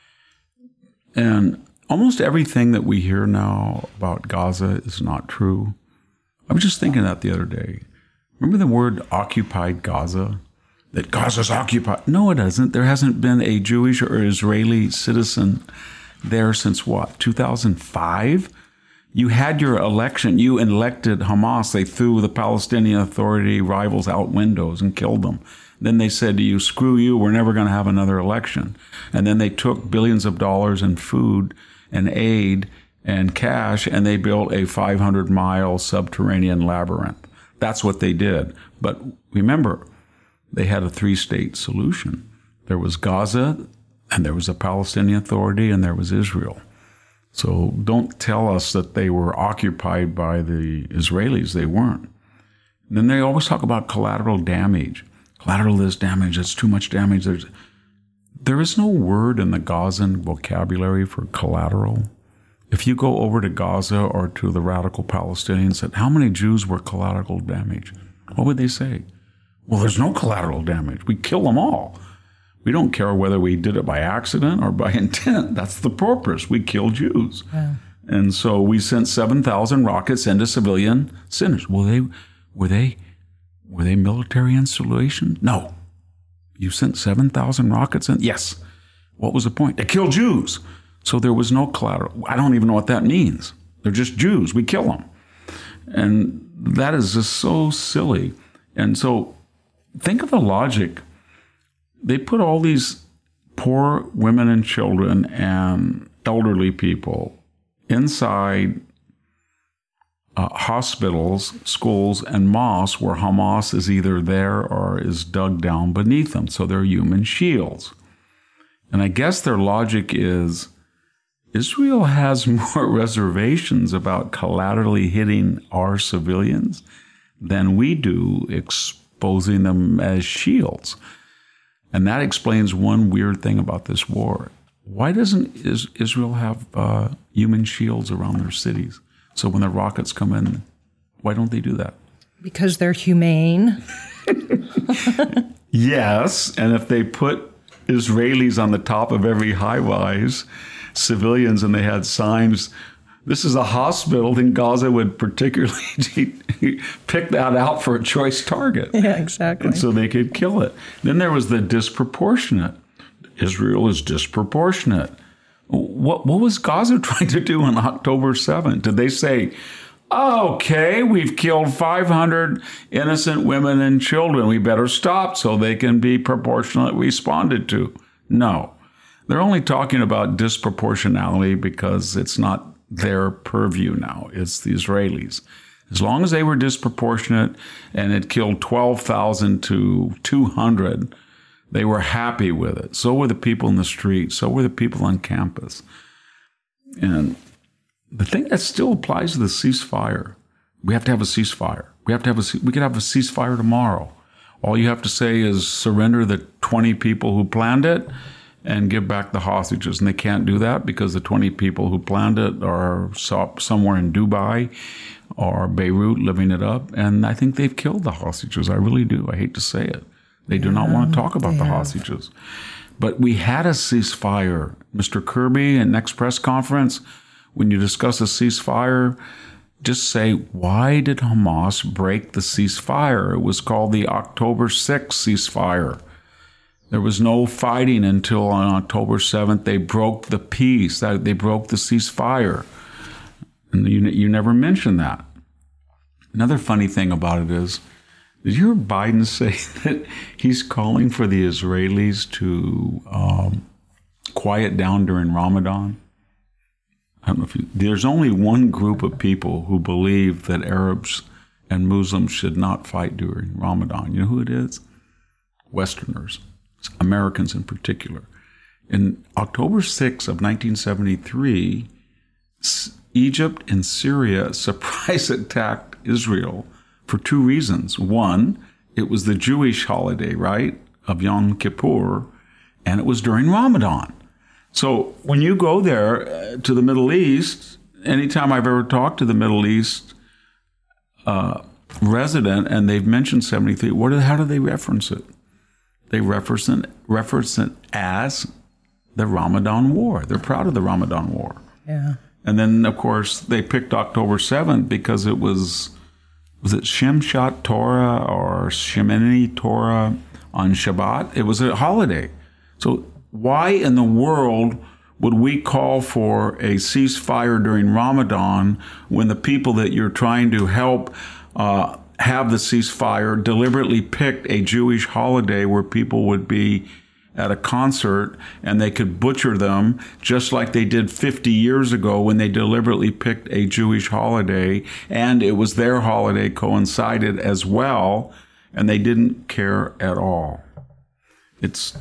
And almost everything that we hear now about Gaza is not true. I was just thinking that the other day. Remember the word occupied Gaza? That Gaza's occupied. No, it hasn't. There hasn't been a Jewish or Israeli citizen there since what, 2005? You had your election. You elected Hamas. They threw the Palestinian Authority rivals out windows and killed them. Then they said to you, screw you, we're never going to have another election. And then they took billions of dollars in food and aid and cash, and they built a 500-mile subterranean labyrinth. That's what they did. But remember, they had a three-state solution. There was Gaza, and there was a Palestinian Authority, and there was Israel. So don't tell us that they were occupied by the Israelis. They weren't. And then they always talk about collateral damage. Collateral is damage. It's too much damage. There is no word in the Gazan vocabulary for collateral. If you go over to Gaza or to the radical Palestinians and said, how many Jews were collateral damage? What would they say? Well, there's no collateral damage. We kill them all. We don't care whether we did it by accident or by intent. That's the purpose. We kill Jews. Yeah. And so we sent 7,000 rockets into civilian centers. Were they military installations? No. You sent 7,000 rockets in? Yes. What was the point? To kill Jews. So there was no collateral. I don't even know what that means. They're just Jews. We kill them. And that is just so silly. And so think of the logic. They put all these poor women and children and elderly people inside hospitals, schools, and mosques where Hamas is either there or is dug down beneath them. So they're human shields. And I guess their logic is Israel has more reservations about collaterally hitting our civilians than we do exposing them as shields. And that explains one weird thing about this war. Why doesn't Israel have human shields around their cities? So when the rockets come in, why don't they do that? Because they're humane. Yes, and if they put Israelis on the top of every high-rise, civilians, and they had signs, this is a hospital, then Gaza would particularly pick that out for a choice target. Yeah, exactly. And so they could kill it. Then there was the disproportionate. Israel is disproportionate. What was Gaza trying to do on October 7th? Did they say, okay, we've killed 500 innocent women and children. We better stop so they can be proportionately responded to? No. They're only talking about disproportionality because it's not their purview now. It's the Israelis. As long as they were disproportionate and it killed 12,000 to 200, they were happy with it. So were the people in the street. So were the people on campus. And the thing that still applies to the ceasefire, we have to have a ceasefire. We could have a ceasefire tomorrow. All you have to say is surrender the 20 people who planned it and give back the hostages. And they can't do that because the 20 people who planned it are somewhere in Dubai or Beirut living it up. And I think they've killed the hostages. I really do. I hate to say it. They do not want to talk about the hostages. But we had a ceasefire. Mr. Kirby, at next press conference, when you discuss a ceasefire, just say, why did Hamas break the ceasefire? It was called the October 6th ceasefire. There was no fighting until on October 7th. They broke the peace. They broke the ceasefire. And you never mention that. Another funny thing about it is, did you hear Biden say that he's calling for the Israelis to quiet down during Ramadan? I don't know if there's only one group of people who believe that Arabs and Muslims should not fight during Ramadan. You know who it is? Westerners, Americans in particular. In October 6 of 1973, Egypt and Syria surprise attacked Israel for two reasons. One, it was the Jewish holiday, right, of Yom Kippur, and it was during Ramadan. So when you go there to the Middle East, anytime I've ever talked to the Middle East resident and they've mentioned 73, how do they reference it? They reference it as the Ramadan War. They're proud of the Ramadan War. Yeah. And then, of course, they picked October 7th because it was it Shemshat Torah or Shemini Torah on Shabbat? It was a holiday. So why in the world would we call for a ceasefire during Ramadan when the people that you're trying to help have the ceasefire deliberately picked a Jewish holiday where people would be at a concert and they could butcher them just like they did 50 years ago when they deliberately picked a Jewish holiday and it was their holiday coincided as well and they didn't care at all. It's,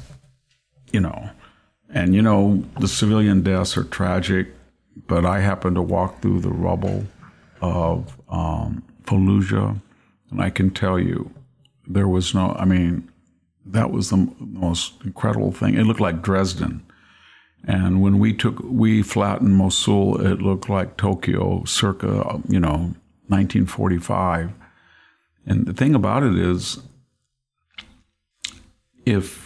and the civilian deaths are tragic, but I happened to walk through the rubble of Fallujah and I can tell you there was that was the most incredible thing. It looked like Dresden. And when we flattened Mosul, it looked like Tokyo circa, 1945. And the thing about it is if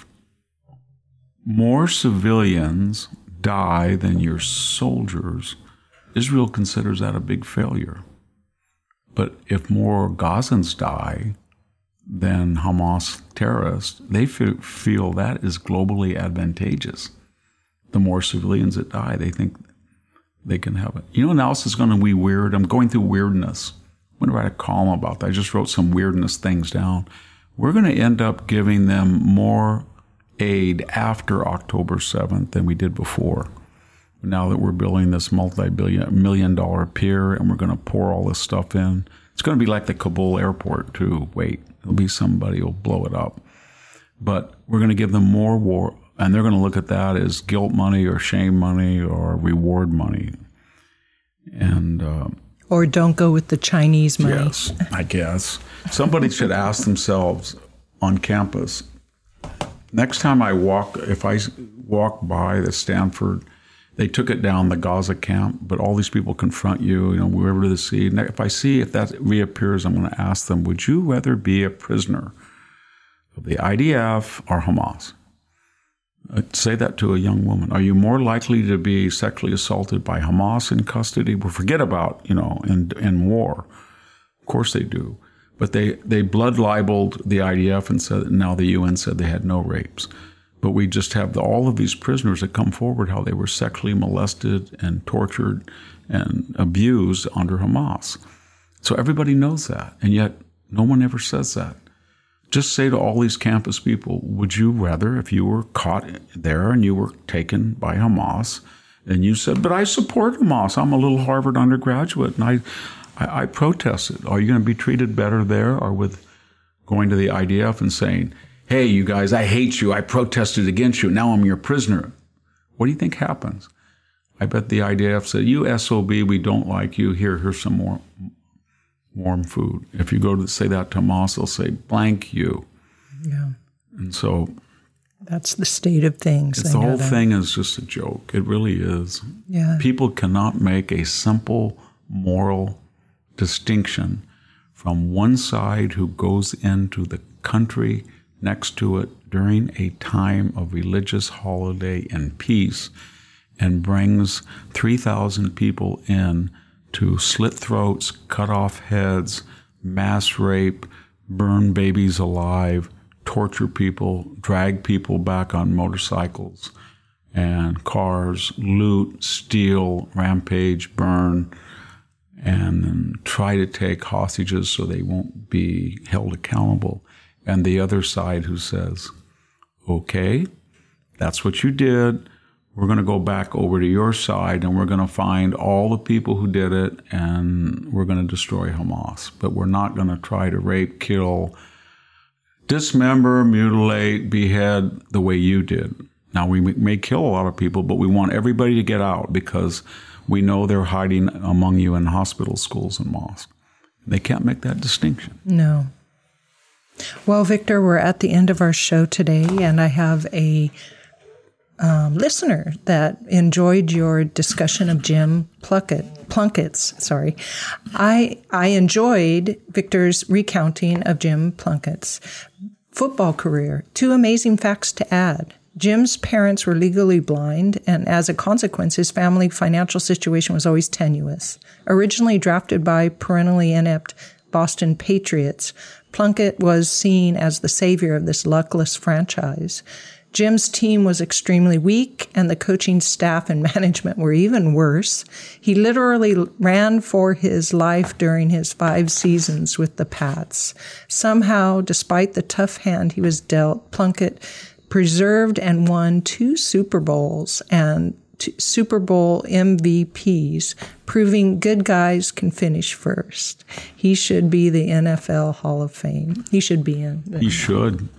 more civilians die than your soldiers, Israel considers that a big failure. But if more Gazans die than Hamas terrorists, they feel that is globally advantageous. The more civilians that die, they think they can have it. You know what else is going to be weird? I'm going through weirdness. I'm going to write a column about that. I just wrote some weirdness things down. We're going to end up giving them more aid after October 7th than we did before. Now that we're building this multi-million-dollar pier and we're going to pour all this stuff in, it's going to be like the Kabul airport too. Wait, it'll be somebody who'll blow it up. But we're going to give them more war, and they're going to look at that as guilt money or shame money or reward money. And or don't go with the Chinese money. Yes, I guess. Somebody should ask themselves on campus, next time if I walk by the Stanford, they took it down, the Gaza camp, but all these people confront you, wherever to the sea. If that reappears, I'm going to ask them, would you rather be a prisoner of the IDF or Hamas? I'd say that to a young woman. Are you more likely to be sexually assaulted by Hamas in custody? Well, forget about, in war. Of course they do. But they blood libeled the IDF and said, now the UN said they had no rapes. But we just have all of these prisoners that come forward how they were sexually molested and tortured and abused under Hamas. So everybody knows that, and yet no one ever says that. Just say to all these campus people, would you rather, if you were caught there and you were taken by Hamas, and you said, but I support Hamas, I'm a little Harvard undergraduate, and I protested. Are you going to be treated better there or with going to the IDF and saying, hey, you guys, I hate you. I protested against you. Now I'm your prisoner. What do you think happens? I bet the IDF said, you SOB, we don't like you. Here's some more warm food. If you go to say that to Hamas, they'll say, blank you. Yeah. And so that's the state of things. The whole thing is just a joke. It really is. Yeah. People cannot make a simple moral distinction from one side who goes into the country next to it during a time of religious holiday and peace and brings 3,000 people in to slit throats, cut off heads, mass rape, burn babies alive, torture people, drag people back on motorcycles and cars, loot, steal, rampage, burn, and then try to take hostages so they won't be held accountable. And the other side who says, okay, that's what you did. We're going to go back over to your side and we're going to find all the people who did it and we're going to destroy Hamas. But we're not going to try to rape, kill, dismember, mutilate, behead the way you did. Now, we may kill a lot of people, but we want everybody to get out because we know they're hiding among you in hospitals, schools, and mosques. They can't make that distinction. No. Well, Victor, we're at the end of our show today, and I have a listener that enjoyed your discussion of Jim Plunkett's. I enjoyed Victor's recounting of Jim Plunkett's football career. 2 amazing facts to add. Jim's parents were legally blind, and as a consequence, his family financial situation was always tenuous. Originally drafted by perennially inept Boston Patriots, Plunkett was seen as the savior of this luckless franchise. Jim's team was extremely weak, and the coaching staff and management were even worse. He literally ran for his life during his 5 seasons with the Pats. Somehow, despite the tough hand he was dealt, Plunkett preserved and won 2 Super Bowls and 2 Super Bowl MVPs, proving good guys can finish first. He should be the NFL Hall of Fame. He should be in. He should.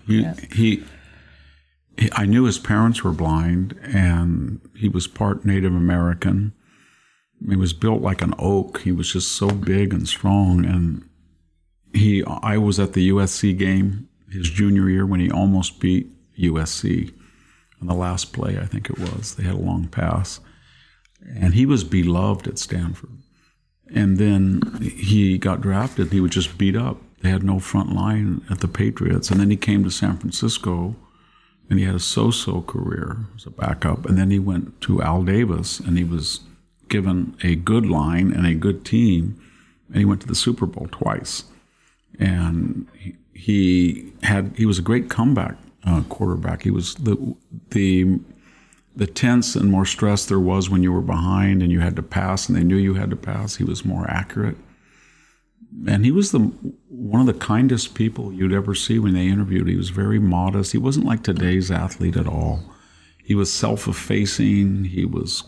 I knew his parents were blind, and he was part Native American. He was built like an oak. He was just so big and strong. And I was at the USC game his junior year when he almost beat USC in the last play, I think it was. They had a long pass. And he was beloved at Stanford. And then he got drafted. He was just beat up. They had no front line at the Patriots. And then he came to San Francisco and he had a so-so career as a backup. And then he went to Al Davis, and he was given a good line and a good team, and he went to the Super Bowl twice. And he was a great comeback quarterback. He was the tense and more stress there was when you were behind and you had to pass, and they knew you had to pass. He was more accurate. And he was one of the kindest people you'd ever see when they interviewed. He was very modest. He wasn't like today's athlete at all. He was self-effacing. He was,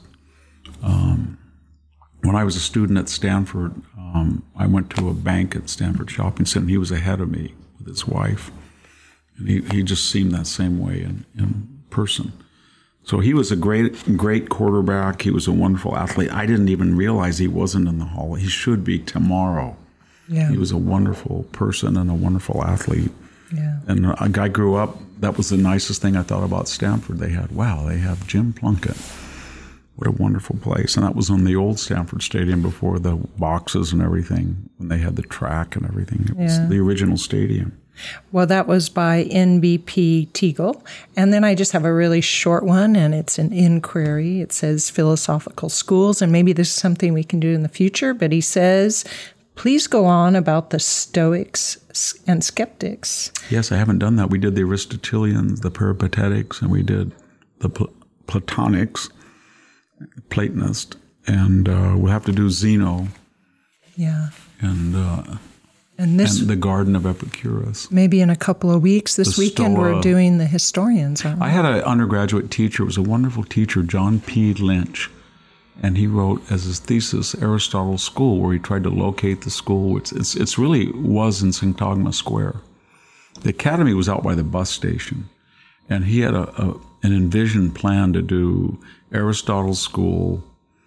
when I was a student at Stanford, I went to a bank at Stanford Shopping Center. He was ahead of me with his wife. And he just seemed that same way in person. So he was a great quarterback. He was a wonderful athlete. I didn't even realize he wasn't in the Hall. He should be tomorrow. Yeah. He was a wonderful person and a wonderful athlete. Yeah. And I grew up, that was the nicest thing I thought about Stanford. They have Jim Plunkett. What a wonderful place. And that was on the old Stanford Stadium before the boxes and everything, when they had the track and everything. It was the original stadium. Well, that was by NBP Teagle. And then I just have a really short one, and it's an inquiry. It says philosophical schools, and maybe this is something we can do in the future, but he says, please go on about the Stoics and skeptics. Yes, I haven't done that. We did the Aristotelians, the Peripatetics, and we did the Platonics, Platonist, and we'll have to do Zeno. Yeah. And the Garden of Epicurus. Maybe in a couple of weeks. This weekend we're doing the historians. I had an undergraduate teacher. It was a wonderful teacher, John P. Lynch. And he wrote as his thesis Aristotle's School, where he tried to locate the school. It's really was in Syntagma Square. The academy was out by the bus station. And he had an envisioned plan to do Aristotle's School,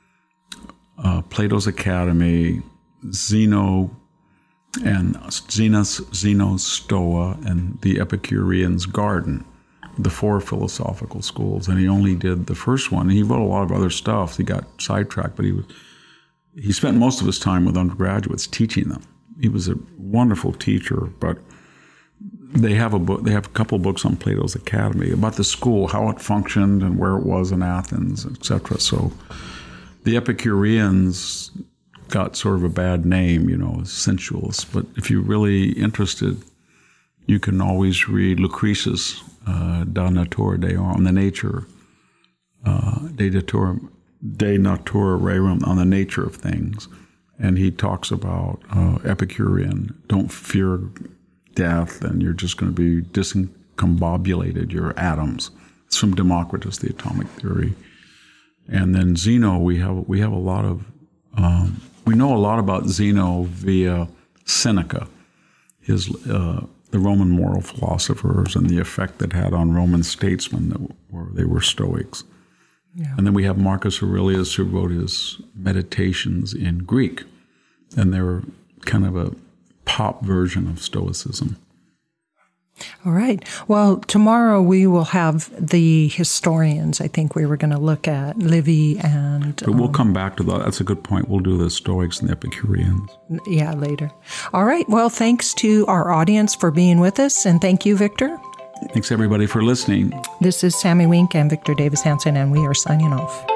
Plato's Academy, Zeno, and Zeno's Stoa, and the Epicurean's Garden, the 4 philosophical schools. And he only did the first one. And he wrote a lot of other stuff. He got sidetracked, but he spent most of his time with undergraduates teaching them. He was a wonderful teacher, but they have a couple of books on Plato's Academy about the school, how it functioned and where it was in Athens, etc. So the Epicureans got sort of a bad name, as sensualists. But if you're really interested, you can always read Lucretius' De Natura Deorum, on the nature, De Natura Rerum, on the nature of things. And he talks about Epicurean, don't fear death, and you're just going to be discombobulated, your atoms. It's from Democritus, the atomic theory. And then Zeno, we have a lot of, we know a lot about Zeno via Seneca, the Roman moral philosophers, and the effect that had on Roman statesmen they were Stoics. Yeah. And then we have Marcus Aurelius, who wrote his Meditations in Greek, and they were kind of a pop version of Stoicism. All right. Well, tomorrow we will have the historians. I think we were going to look at Livy and... But we'll come back to that. That's a good point. We'll do the Stoics and the Epicureans. Yeah, later. All right. Well, thanks to our audience for being with us, and thank you, Victor. Thanks, everybody, for listening. This is Sammy Wink and Victor Davis Hanson, and we are signing off.